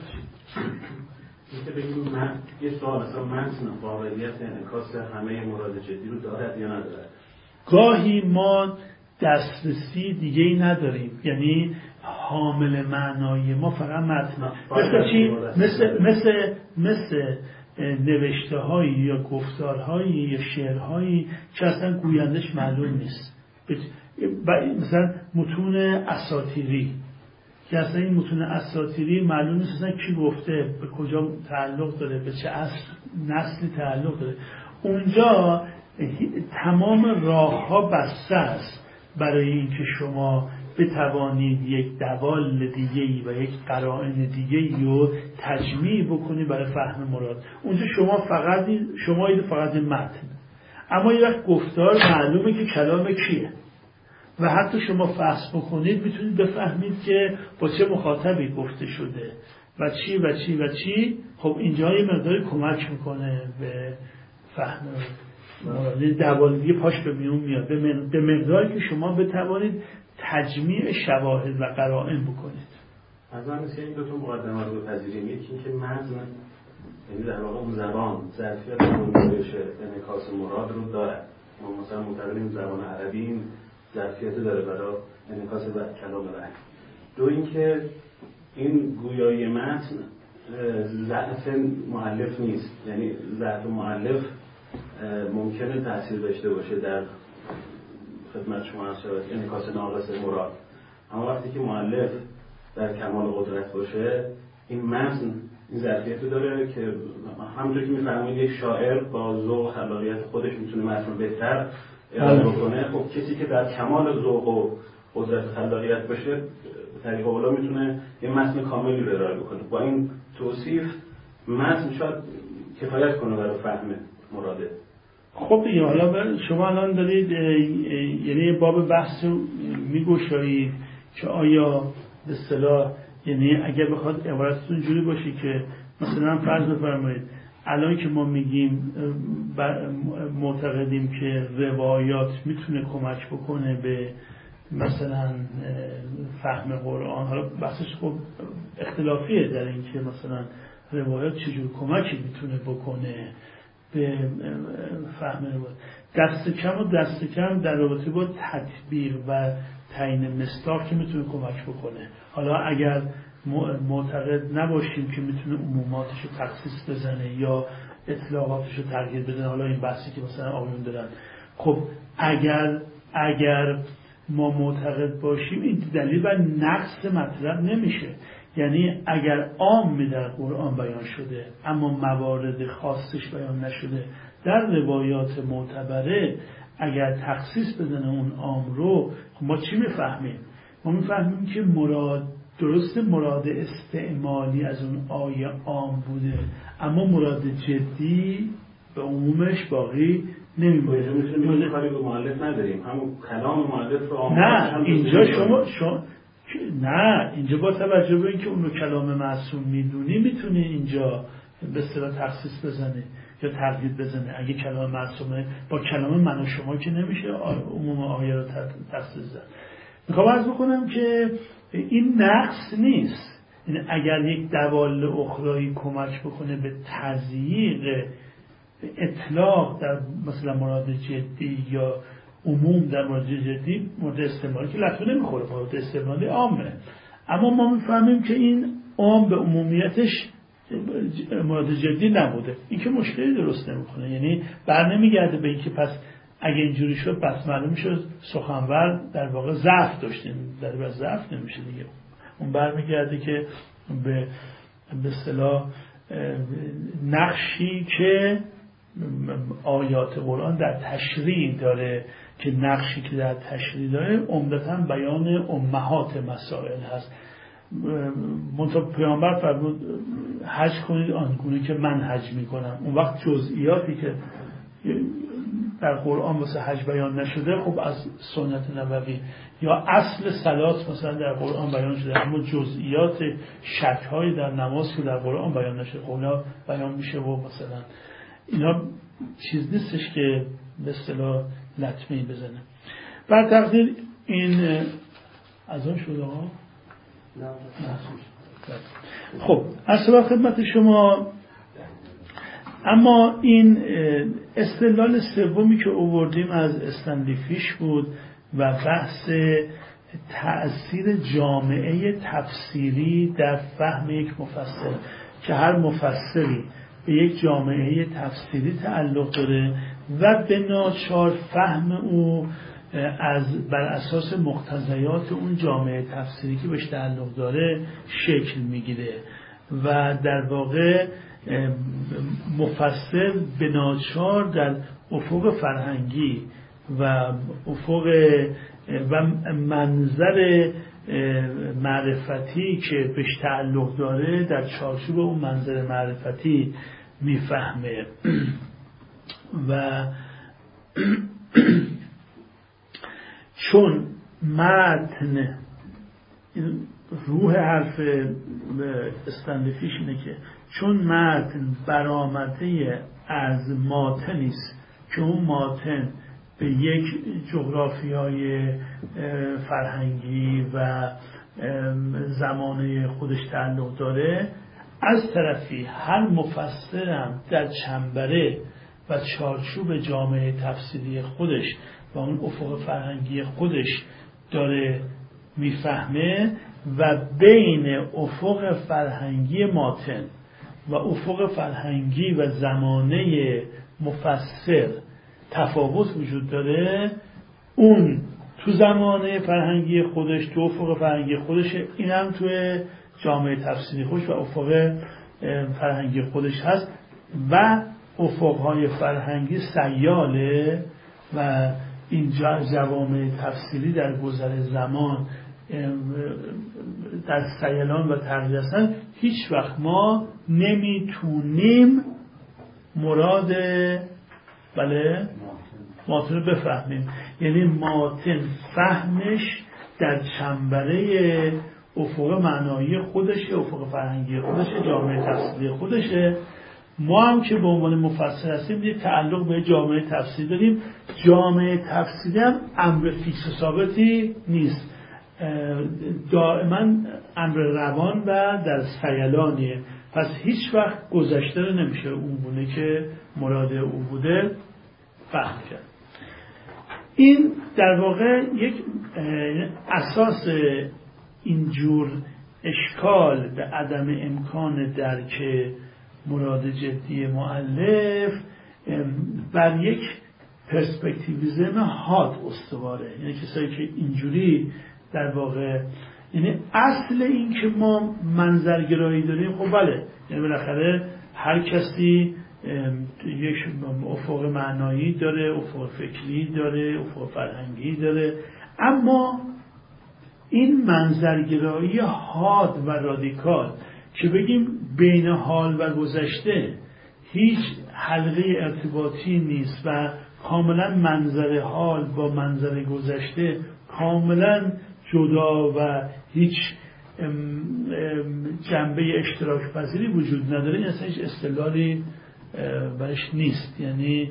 میشه بگیم من یه سوال مثلا متن قابلیت انعکاس همه مراد جدی رو دارد یا ندارد؟ گاهی ما دسترسی دیگه ای نداریم، یعنی حامل معنای ما فقط متن. مثل چی؟ مثل مثل مثل نوشته هایی یا گفتارهایی یا شعرهایی که اصلا گویندش معلوم نیست. مثلا متون اساطیری که اصلا این متون اساطیری معلوم نیست اصلا کی گفته، به کجا تعلق داره، به چه اصل نسلی تعلق داره. اونجا تمام راه ها بسته است برای اینکه شما بتوانید یک دوال دیگه‌ای و یک قرائن دیگه‌ای رو تجمیع بکنید برای فهم مراد. اونجا شما فقط شما اید فقط متن، اما یک وقت گفتار معلومه که کلام کیه و حتی شما فحص بکنید میتونید بفهمید که با چه مخاطبی گفته شده و چی و چی و چی. خب اینجا یه مقداری کمک میکنه به فهم مراد. دوالگی پاش به میون میاد به مقداری که شما بتوانید تجمیع شواهد و قرائن بکنید. از من مثل این دو تا مقدمه رو بپذیریم. یکی این که متن یعنی در واقع اون زبان ظرفیت منظورش انعکاس مراد رو داره. ما مثلا معتقدیم زبان عربی این ظرفیت داره برای انعکاس کلام وحی. دو اینکه این گویای متن ضعف مؤلف نیست، یعنی ضعف مؤلف ممکنه تأثیر داشته باشه در خدمت شما عرض شود انعکاس ناقص مراد، اما وقتی که مؤلف در کمال قدرت باشه این متن این ظرفیت داره که همونطور که می‌فرمایید یک شاعر با ذوق و خلاقیت خودش میتونه متن رو بهتر ارائه بکنه. خب کسی که در کمال ذوق و قدرت خلاقیت باشه طریق اولا میتونه یه متن کاملی رو ارائه بکنه. با این توصیف متن شاید کفایت کنه برای فهم مراده. خب دیگه حالا شما الان دارید یعنی باب بحث رو میگوشایید که آیا به اصطلاح یعنی اگر بخواد عبارتتون جوری باشه که مثلا فرض بفرمایید الان که ما میگیم معتقدیم که روایات میتونه کمک بکنه به مثلا فهم قرآن، حالا بحثش خب اختلافیه در این که مثلا روایات چجور کمکی میتونه بکنه به فهم روایات. دست کم و دست کم در رابطه با تطبیق و تعیین مصداق که میتونه کمک بکنه. حالا اگر معتقد نباشیم که میتونه عموماتش رو تخصیص بزنه یا اطلاقاتش رو تغییر بده، حالا این بحثی که مثلا آقایون دارن، خب اگر اگر ما معتقد باشیم این دلیل بر نقص مطلب نمیشه. یعنی اگر عام در قرآن بیان شده اما موارد خاصش بیان نشده، در روایات معتبره اگر تخصیص بزنه اون عام رو، ما چی میفهمیم؟ ما میفهمیم که مراد درسته مراد استعمالی از اون آیه عام بوده، اما مراد جدی به عمومش باقی نمیمونه. میتونیم کاری به مؤلف نداریم، همون کلام مؤلف رو عام. نه اینجا شما شما نه اینجا با توجه به اینکه اون رو کلام معصوم میدونی میتونه اینجا به اصطلاح تخصیص بزنه یا تغییر بزنه. اگه کلام معصومه با کلام من و شما که نمیشه عموم آیه رو تخصیص زد. میخوام عرض بکنم که این نقص نیست. یعنی اگر یک دوال اخرایی کمک بکنه به تضییق اطلاق در مثلا مراد جدی یا عموم در مورد جدی، مورد استعمالی که لطفه نمیخوره، مورد استعمالی عامه، اما ما میفهمیم که این عام به عمومیتش مورد جدی نبوده. این که مشکلی درست نمیکنه، یعنی بر نمیگرده به این که پس اگه اینجوری شد پس معلوم میشه سخنور در واقع ضعف داشته، در واقع ضعف نمیشه دیگه. اون برمیگرده که به به اصطلاح نقشی که آیات قرآن در تشریع داره، که نقشی که در تشریع داره عمدتاً بیان امهات مسائل هست. منتها پیامبر فرمود حج کنید آنگونه که من حج میکنم. اون وقت جزئیاتی که در قرآن واسه حج بیان نشده خب از سنت نبوی یا اصل صلات مثلا در قرآن بیان شده، اما جزئیات شک‌های در نماز که در قرآن بیان نشده قولا بیان میشه و مثلا اینا چیز نیستش که به اصطلاح لطمه‌ای بزنه. بر تقدیر این از آن شده ها؟ خب اصلا خدمت شما. اما این استدلال سومی که آوردیم از استنلی فیش بود و بحث تأثیر جامعه تفسیری در فهم یک مفسر که هر مفسری به یک جامعه تفسیری تعلق داره و به ناچار فهم او از بر اساس مقتضیات اون جامعه تفسیری که بهش تعلق داره شکل میگیره و در واقع مفسر به ناچار در افق فرهنگی و افق و منظر معرفتی که بهش تعلق داره در چارچوب اون منظر معرفتی میفهمه و چون متن روح حرف استنلفیش اینه که چون متن برآمده از ماتنی است که اون ماتن به یک جغرافیای فرهنگی و زمانه خودش تعلق داره، از طرفی هر مفسرم در چنبره و چارچوب جامعه تفسیری خودش و اون افق فرهنگی خودش داره میفهمه و بین افق فرهنگی ماتن و افق فرهنگی و زمانه مفسر تفاوت وجود داره. اون تو زمانه فرهنگی خودش، تو افق فرهنگی خودش، این هم توی جامعه تفسیری خودش و افق فرهنگی خودش هست و افقهای فرهنگی سیاله و این جوامع تفسیری در گذر زمان در سیلان و تغییر هستن. هیچ وقت ما نمیتونیم مراد بله ماتن رو بفهمیم، یعنی ماتن فهمش در چنبره افق معنایی خودشه، افق فرهنگی خودشه، جامعه تفسیری خودشه. ما هم که به عنوان مفسر هستیم یه تعلق به جامعه تفسیری داریم. جامعه تفسیری هم امر فیکس و ثابتی نیست، دائما امر روان و در سیلانیه، پس هیچ وقت گذشته رو نمیشه اون گونه که مراد او بوده فهم کرد. این در واقع یک اساس اینجور اشکال به عدم امکان درک مراد جدی مؤلف بر یک پرسپکتیویزم حاد استواره، یعنی کسایی که اینجوری در واقع، یعنی اصل این که ما منظرگرایی داریم، خب بله، یعنی بالاخره هر کسی یک افق معنایی داره، افق فکری داره، افق فرهنگی داره، اما این منظرگرایی حاد و رادیکال که بگیم بین حال و گذشته هیچ حلقه ارتباطی نیست و کاملا منظر حال با منظر گذشته کاملا جدا و هیچ جنبه اشتراک پذیری وجود نداره، این اصلا هیچ استدلالی برش نیست. یعنی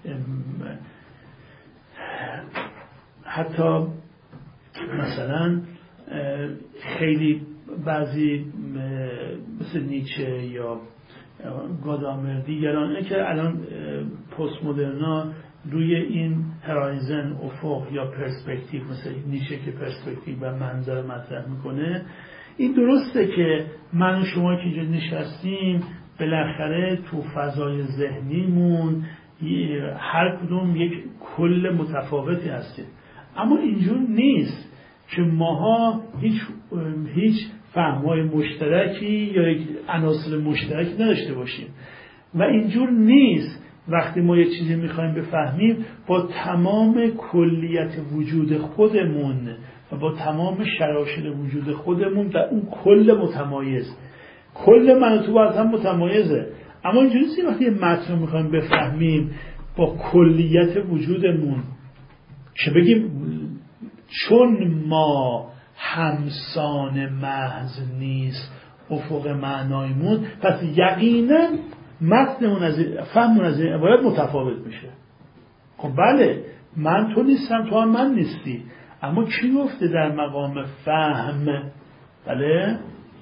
حتی مثلا خیلی بعضی مثل نیچه یا گادامر دیگران که الان پست مدرنا روی این هرایزن افق یا پرسپکتیو، مثل نیچه که پرسپکتیو و منظر مطرح میکنه، این درسته که من و شما که اینجا نشستیم بالاخره تو فضای ذهنیمون هر کدوم یک کل متفاوتی هستیم، اما اینجور نیست که ماها هیچ هیچ فهم‌های مشترکی یا یک عناصر مشترکی نداشته باشیم و اینجور نیست وقتی ما یک چیزی میخوایم بفهمیم با تمام کلیت وجود خودمون و با تمام شراشر وجود خودمون در اون کل متمایز، کل من و تو باید هم متمایزه، اما اینجوری نیست وقتی یه متن رو میخوایم بفهمیم با کلیت وجودمون که بگیم چون ما همسان محض نیست افق معنایمون، پس یقینا متنمون از فهممون از این عبارت متفاوت میشه. خب بله، من تو نیستم، تو هم من نیستی، اما کی گفته در مقام فهم؟ بله،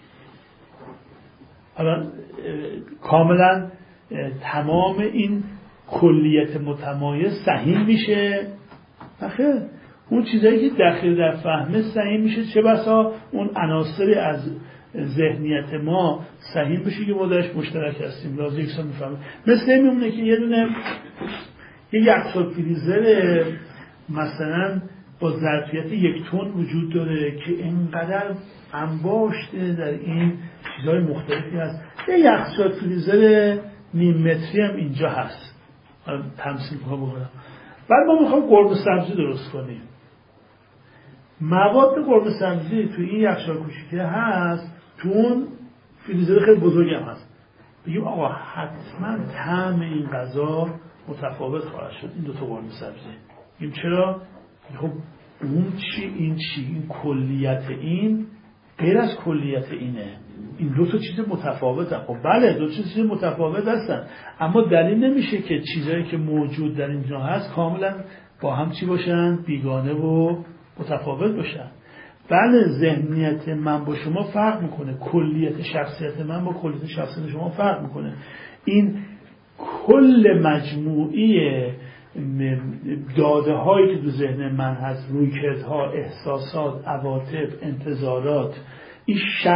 حالا کاملا تمام این کلیت متمایز صحیح میشه؟ آخه اون چیزایی که داخل در فهمه سهیم میشه، چه بسا اون عناصری از ذهنیت ما سهیم بشه که ما درش مشترک هستیم، لازم یکسان میفهمه. مثل این میمونه که یه دونه یه یخچال فریزر مثلا با ظرفیت یک تن وجود داره که اینقدر انباشته در این چیزهای مختلفی هست. یه یخچال فریزر نیم متری هم اینجا هست، تمثیل ها بکنم. بعد ما میخوام قرمه سبزی درست کنیم. مواد قرمه سبزی تو این یخچال کوچیکه هست، تو اون فریزر خیلی بزرگی هم هست. بگیم آقا حتما طعم این غذا متفاوت خواهد شد، این دو تا قرمه سبزی. این چرا؟ خب اون چی این چی این کلیت این غیر از کلیت اینه، این دو تا چیز متفاوته. خب بله دو تا چیز متفاوت هستن، اما دلیل نمیشه که چیزایی که موجود در اینجا هست کاملا با هم چی باشن، بیگانه و متفاوت باشن. بله ذهنیت من با شما فرق میکنه، کلیت شخصیت من با کلیت شخصیت شما فرق میکنه. این کل مجموعی داده هایی که تو ذهن من هست، رویکردها، احساسات، عواطف، انتظارات، این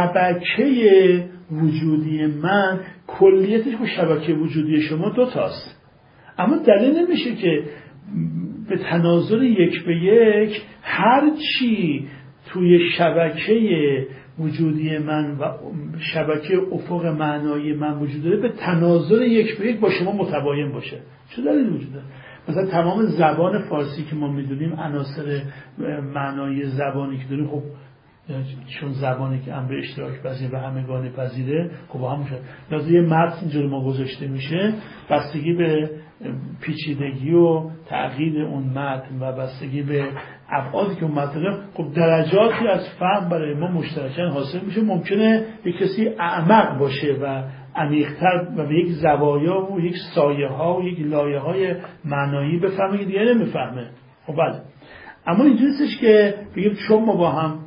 شبکه وجودی من کلیتش با شبکه وجودی شما دو تاست. اما دلیل نمیشه که به تناظر یک به یک هر چی توی شبکه وجودی من و شبکه افق معنایی من وجود داره به تناظر یک به یک با شما متباین باشه. چه دلیل وجود داره؟ مثلا تمام زبان فارسی که ما میدونیم عناصر معنایی زبانی که داریم، خب چون زبانی که امر اشتراک پذیر و همگان پذیره، خب با هم میشه. لازم یه متن اینجوری ما گذاشته میشه، بستگی به پیچیدگی و تغییر اون متن و بستگی به ابعادی که اون متن داره، خب درجاتی از فهم برای ما مشترکاً حاصل میشه. ممکنه یک کسی اعمق باشه و عمیق‌تر و به یک زوایا و یک سایه ها و یک لایه های معنایی بفهمه که دیگه نمیفهمه. خب بله، اما اینجوریستش که بگیم چون ما با هم،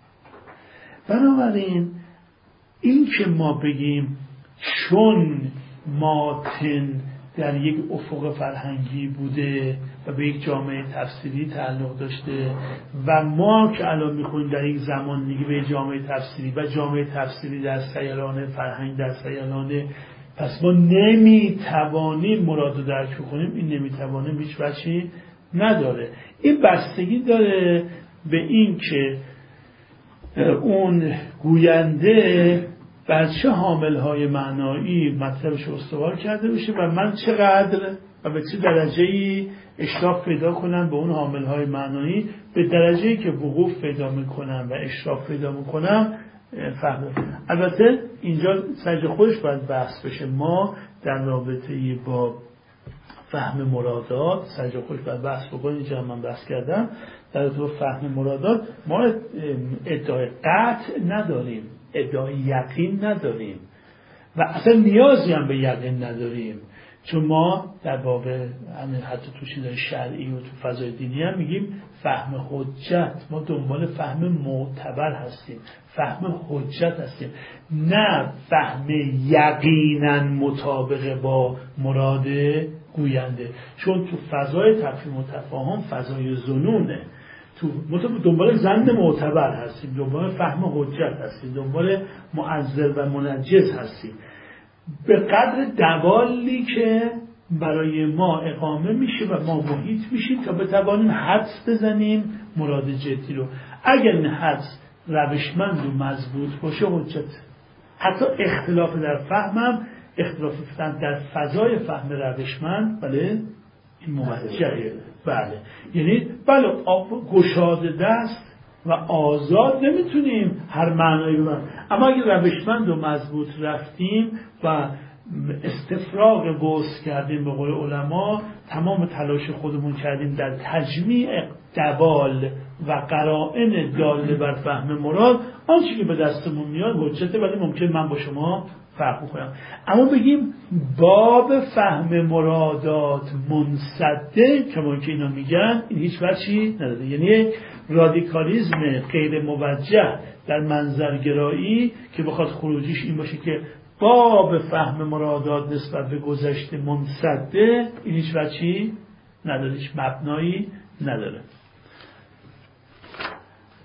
بنابراین این که ما بگیم چون ماتن در یک افق فرهنگی بوده و به یک جامعه تفسیری تعلق داشته و ما که الان میخونیم در یک زمان دیگه به جامعه تفسیری و جامعه تفسیری در سیالان فرهنگ در سیالان، پس ما نمیتوانیم مراد رو درک کنیم. این نمیتوانیم هیچ وجهی نداره. این بستگی داره به این که اون گوینده بر چه حامل‌های معنایی مطلبش استوار کرده بشه و من چقدر و به چه درجه‌ای اشراف پیدا کنم به اون حامل‌های معنایی، به درجه‌ای که وقوف پیدا می‌کنم و اشراف پیدا می‌کنم فهمه. البته اینجا سرج خودش باید بحث بشه. ما در رابطه با فهم مرادات سرج خودش باید بحث بکنیم. اینجا من بحث کردم در تو فهم مرادات ما ادعای قطع نداریم، ادعای یقین نداریم و اصلا نیازی هم به یقین نداریم، چون ما در باب حتی تو چیزای شرعی و تو فضای دینی هم میگیم فهم حجت. ما دنبال فهم معتبر هستیم، فهم حجت هستیم، نه فهم یقینا مطابق با مراد گوینده. چون تو فضای تفهیم و تفاهم فضای ظنونه، تو دنبال ظن معتبر هستیم، دنبال فهم حجت هستیم، دنبال معزل و منجز هستیم. به قدر دوالی که برای ما اقامه میشه و ما محیط میشیم تا بتوانیم حدس بزنیم مراد جدی رو. اگر این حدس روشمند و مضبوط باشه حجت. حتی اختلاف در فهمم، اختلاف در فضای فهم روشمند، بله این موجهه. بله یعنی بله گشاده دست و آزاد نمیتونیم هر معنایی ببریم، اما اگه روشمند و مضبوط رفتیم و استفراغ وسع کردیم، به قول علما تمام تلاش خودمون کردیم در تجمیع دوال و قرائن داله بر فهم مراد، آنچه که به دستمون میاد حجته، ولی ممکن من با شما فرق کنم. اما بگیم باب فهم مرادات منسده کما که اینا میگن، این هیچ وجهی نداره. یعنی رادیکالیزم غیر موجه در منظرگرایی که بخواد خروجیش این باشه که باب فهم مرادات نسبت به گذشته منسده، این هیچ وجهی نداره، هیچ مبنایی نداره.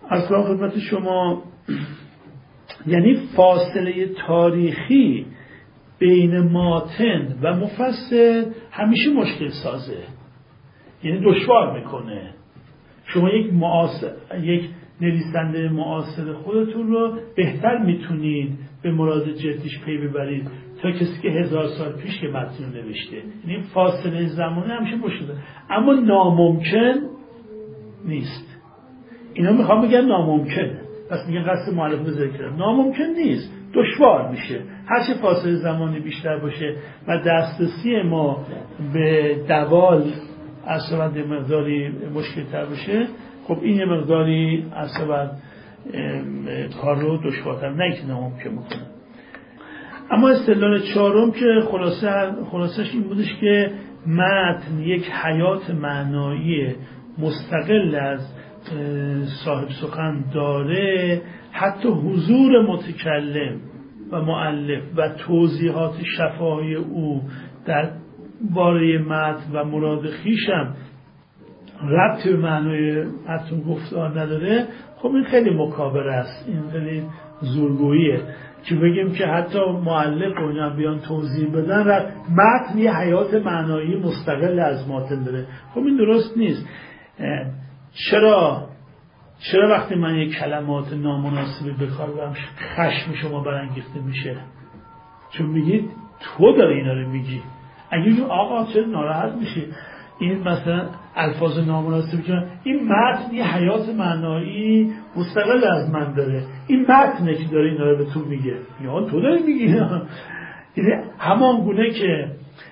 اصلا خدمت شما یعنی فاصله تاریخی بین ماتن و مفسر همیشه مشکل سازه، یعنی دشوار میکنه. شما یک معاصر یک نویسنده معاصر خودتون رو بهتر میتونید به مراد جدیش پی ببرید تا کسی که هزار سال پیش که متن رو نوشته. یعنی فاصله زمانی همیشه مشکله، اما ناممکن نیست. اینا میخوام بگم ناممکنه، پس میگن قصد مؤلف به ذکر کردم، ناممکن نیست، دشوار میشه. هرچی فاصله زمانی بیشتر باشه و دسترسی ما به دوال اصلا مقداری مشکل تر باشه، خب این یه مقداری اصلا کار رو دشوارتر نه که ناممکن میکنه. اما استدلال چهارم که خلاصه خلاصش این بودش که متن یک حیات معنایی مستقل از صاحب سخن داره، حتی حضور متکلم و مؤلف و توضیحات شفاهی او در باره متن و مراد خویشم ربطی به معنای متن گفتار نداره. خب این خیلی مکابره است، این خیلی زورگوییه که بگیم که حتی مؤلف و اینا بیان توضیح بدن متن یه حیات معنایی مستقل از متن داره. خب این درست نیست. چرا چرا وقتی من یک کلمات نامناسبی به کار برم خشم شما برانگیخته میشه؟ چون میگید تو داره اینا رو میگی. اگه آقا چرا ناراحت میشی؟ این مثلا الفاظ نامناسبی که این متن یه حیات معنایی مستقل از من داره، این متنه که داره اینا رو به تو میگه، یا تو داره میگی. یعنی همان گونه که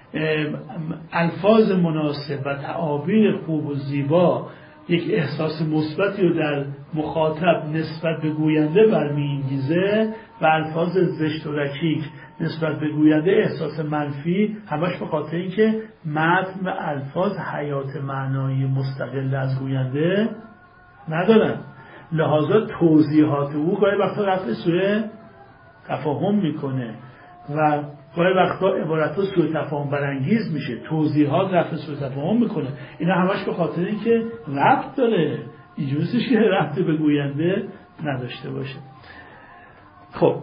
الفاظ مناسب و تعابیر خوب و زیبا یک احساس مثبتی رو در مخاطب نسبت به گوینده برمی‌انگیزه و الفاظ زشت و رکیک نسبت به گوینده احساس منفی، همش به خاطر اینکه متن و الفاظ حیات معنایی مستقل از گوینده ندارن، لحاظا توضیحات او گاهی وقتا رفع سوء تفاهم میکنه و گاهی وقتا عبارت‌ها سوء تفاهم برانگیز میشه، توضیحات رفع سوء تفاهم میکنه. اینا همش به خاطر اینکه ربط داره، اینجوری نیست که ربطی به گوینده نداشته باشه. خب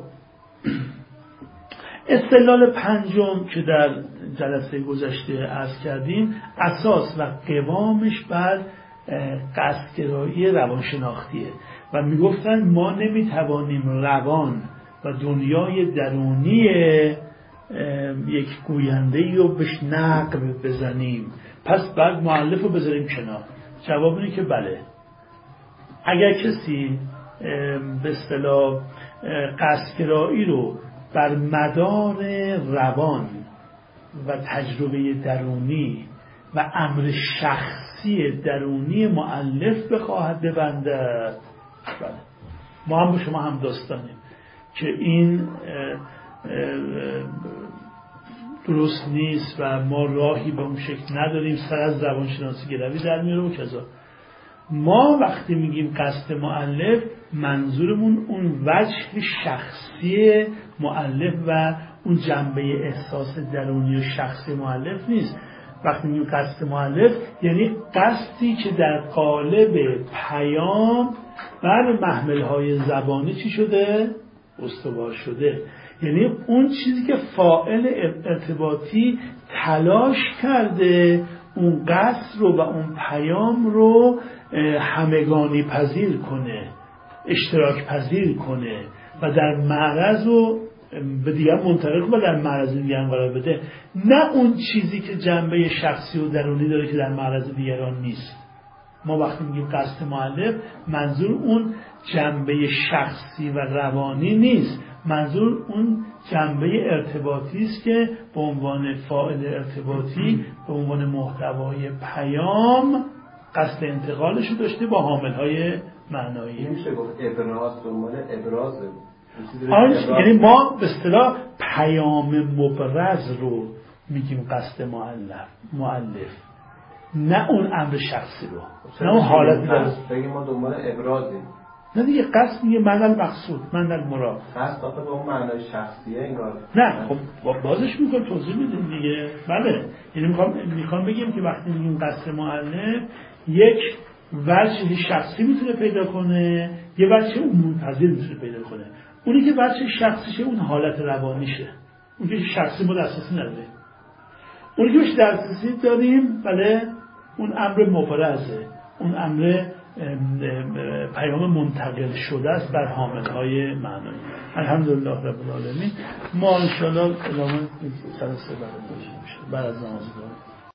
استدلال پنجم که در جلسه گذشته عرض کردیم، اساس و قوامش بر قصدگرایی روانشناختیه و میگفتن ما نمیتوانیم روان و دنیای درونی یک گوینده رو بهش نقب بزنیم، پس بعد مؤلف رو بذاریم کنار. جواب اینه که بله، اگر کسی به اصطلاح قصدگرایی رو بر مدار روان و تجربه درونی و امر شخصی درونی مؤلف بخواهد ببندد، بله، ما هم با شما هم داستانیم که این درست نیست و ما راهی به اون شکل نداریم، سر از روانشناسی گروی در میاره و کذا. ما وقتی میگیم قصد مؤلف، منظورمون اون وجه شخصی مؤلف و اون جنبه احساس درونی و شخصی مؤلف نیست. وقتی میگیم قصد مؤلف یعنی قصدی که در قالب پیام بر محمل‌های زبانی چی شده؟ استوار شده. یعنی اون چیزی که فاعل ارتباطی تلاش کرده اون قصد رو و اون پیام رو همگانی پذیر کنه، اشتراک پذیر کنه و در معرض رو به دیگر منتقل کنه و در معرض دیگران قرار بده، نه اون چیزی که جنبه شخصی و درونی داره که در معرض دیگران نیست. ما وقتی میگیم قصد مؤلف، منظور اون جنبه شخصی و روانی نیست، منظور اون جنبه ارتباطی است که به عنوان فاعل ارتباطی به عنوان محتوای پیام قصد انتقالش رو داشته با حامل‌های معنایی. میشه گفت ابراز، دنبال ابرازه. آنچه یعنی ما به اصطلاح پیام مبرز رو میگیم قصد مؤلف مؤلف نه اون امر شخصی رو، نه اون حالت درست. بگیم ما دنبال ابرازیم، نه دیگه قصد میگه معنی مقصود، معنی مراد. قصد آخه به اون معنای شخصیه انگار. نه خب بازش میکنم توضیح میدیم دیگه. بله، یعنی میخوام میخوام بگیم که وقتی میگیم قصد مؤلف، یک وجه شخصی میتونه پیدا کنه، یه وجه عمومی پذیر میتونه پیدا کنه. اونی که وجه شخصیشه اون حالت روانیشه، اون که شخصی ما دسترسی نداریم. اونی که بهش دسترسی داریم بله اون امر مبرزه، اون امر پیام منتقل شده است بر حاملهای معنایی. الحمدلله رب العالمین. ما ان شاء الله ادامه سر سه بعد از نماز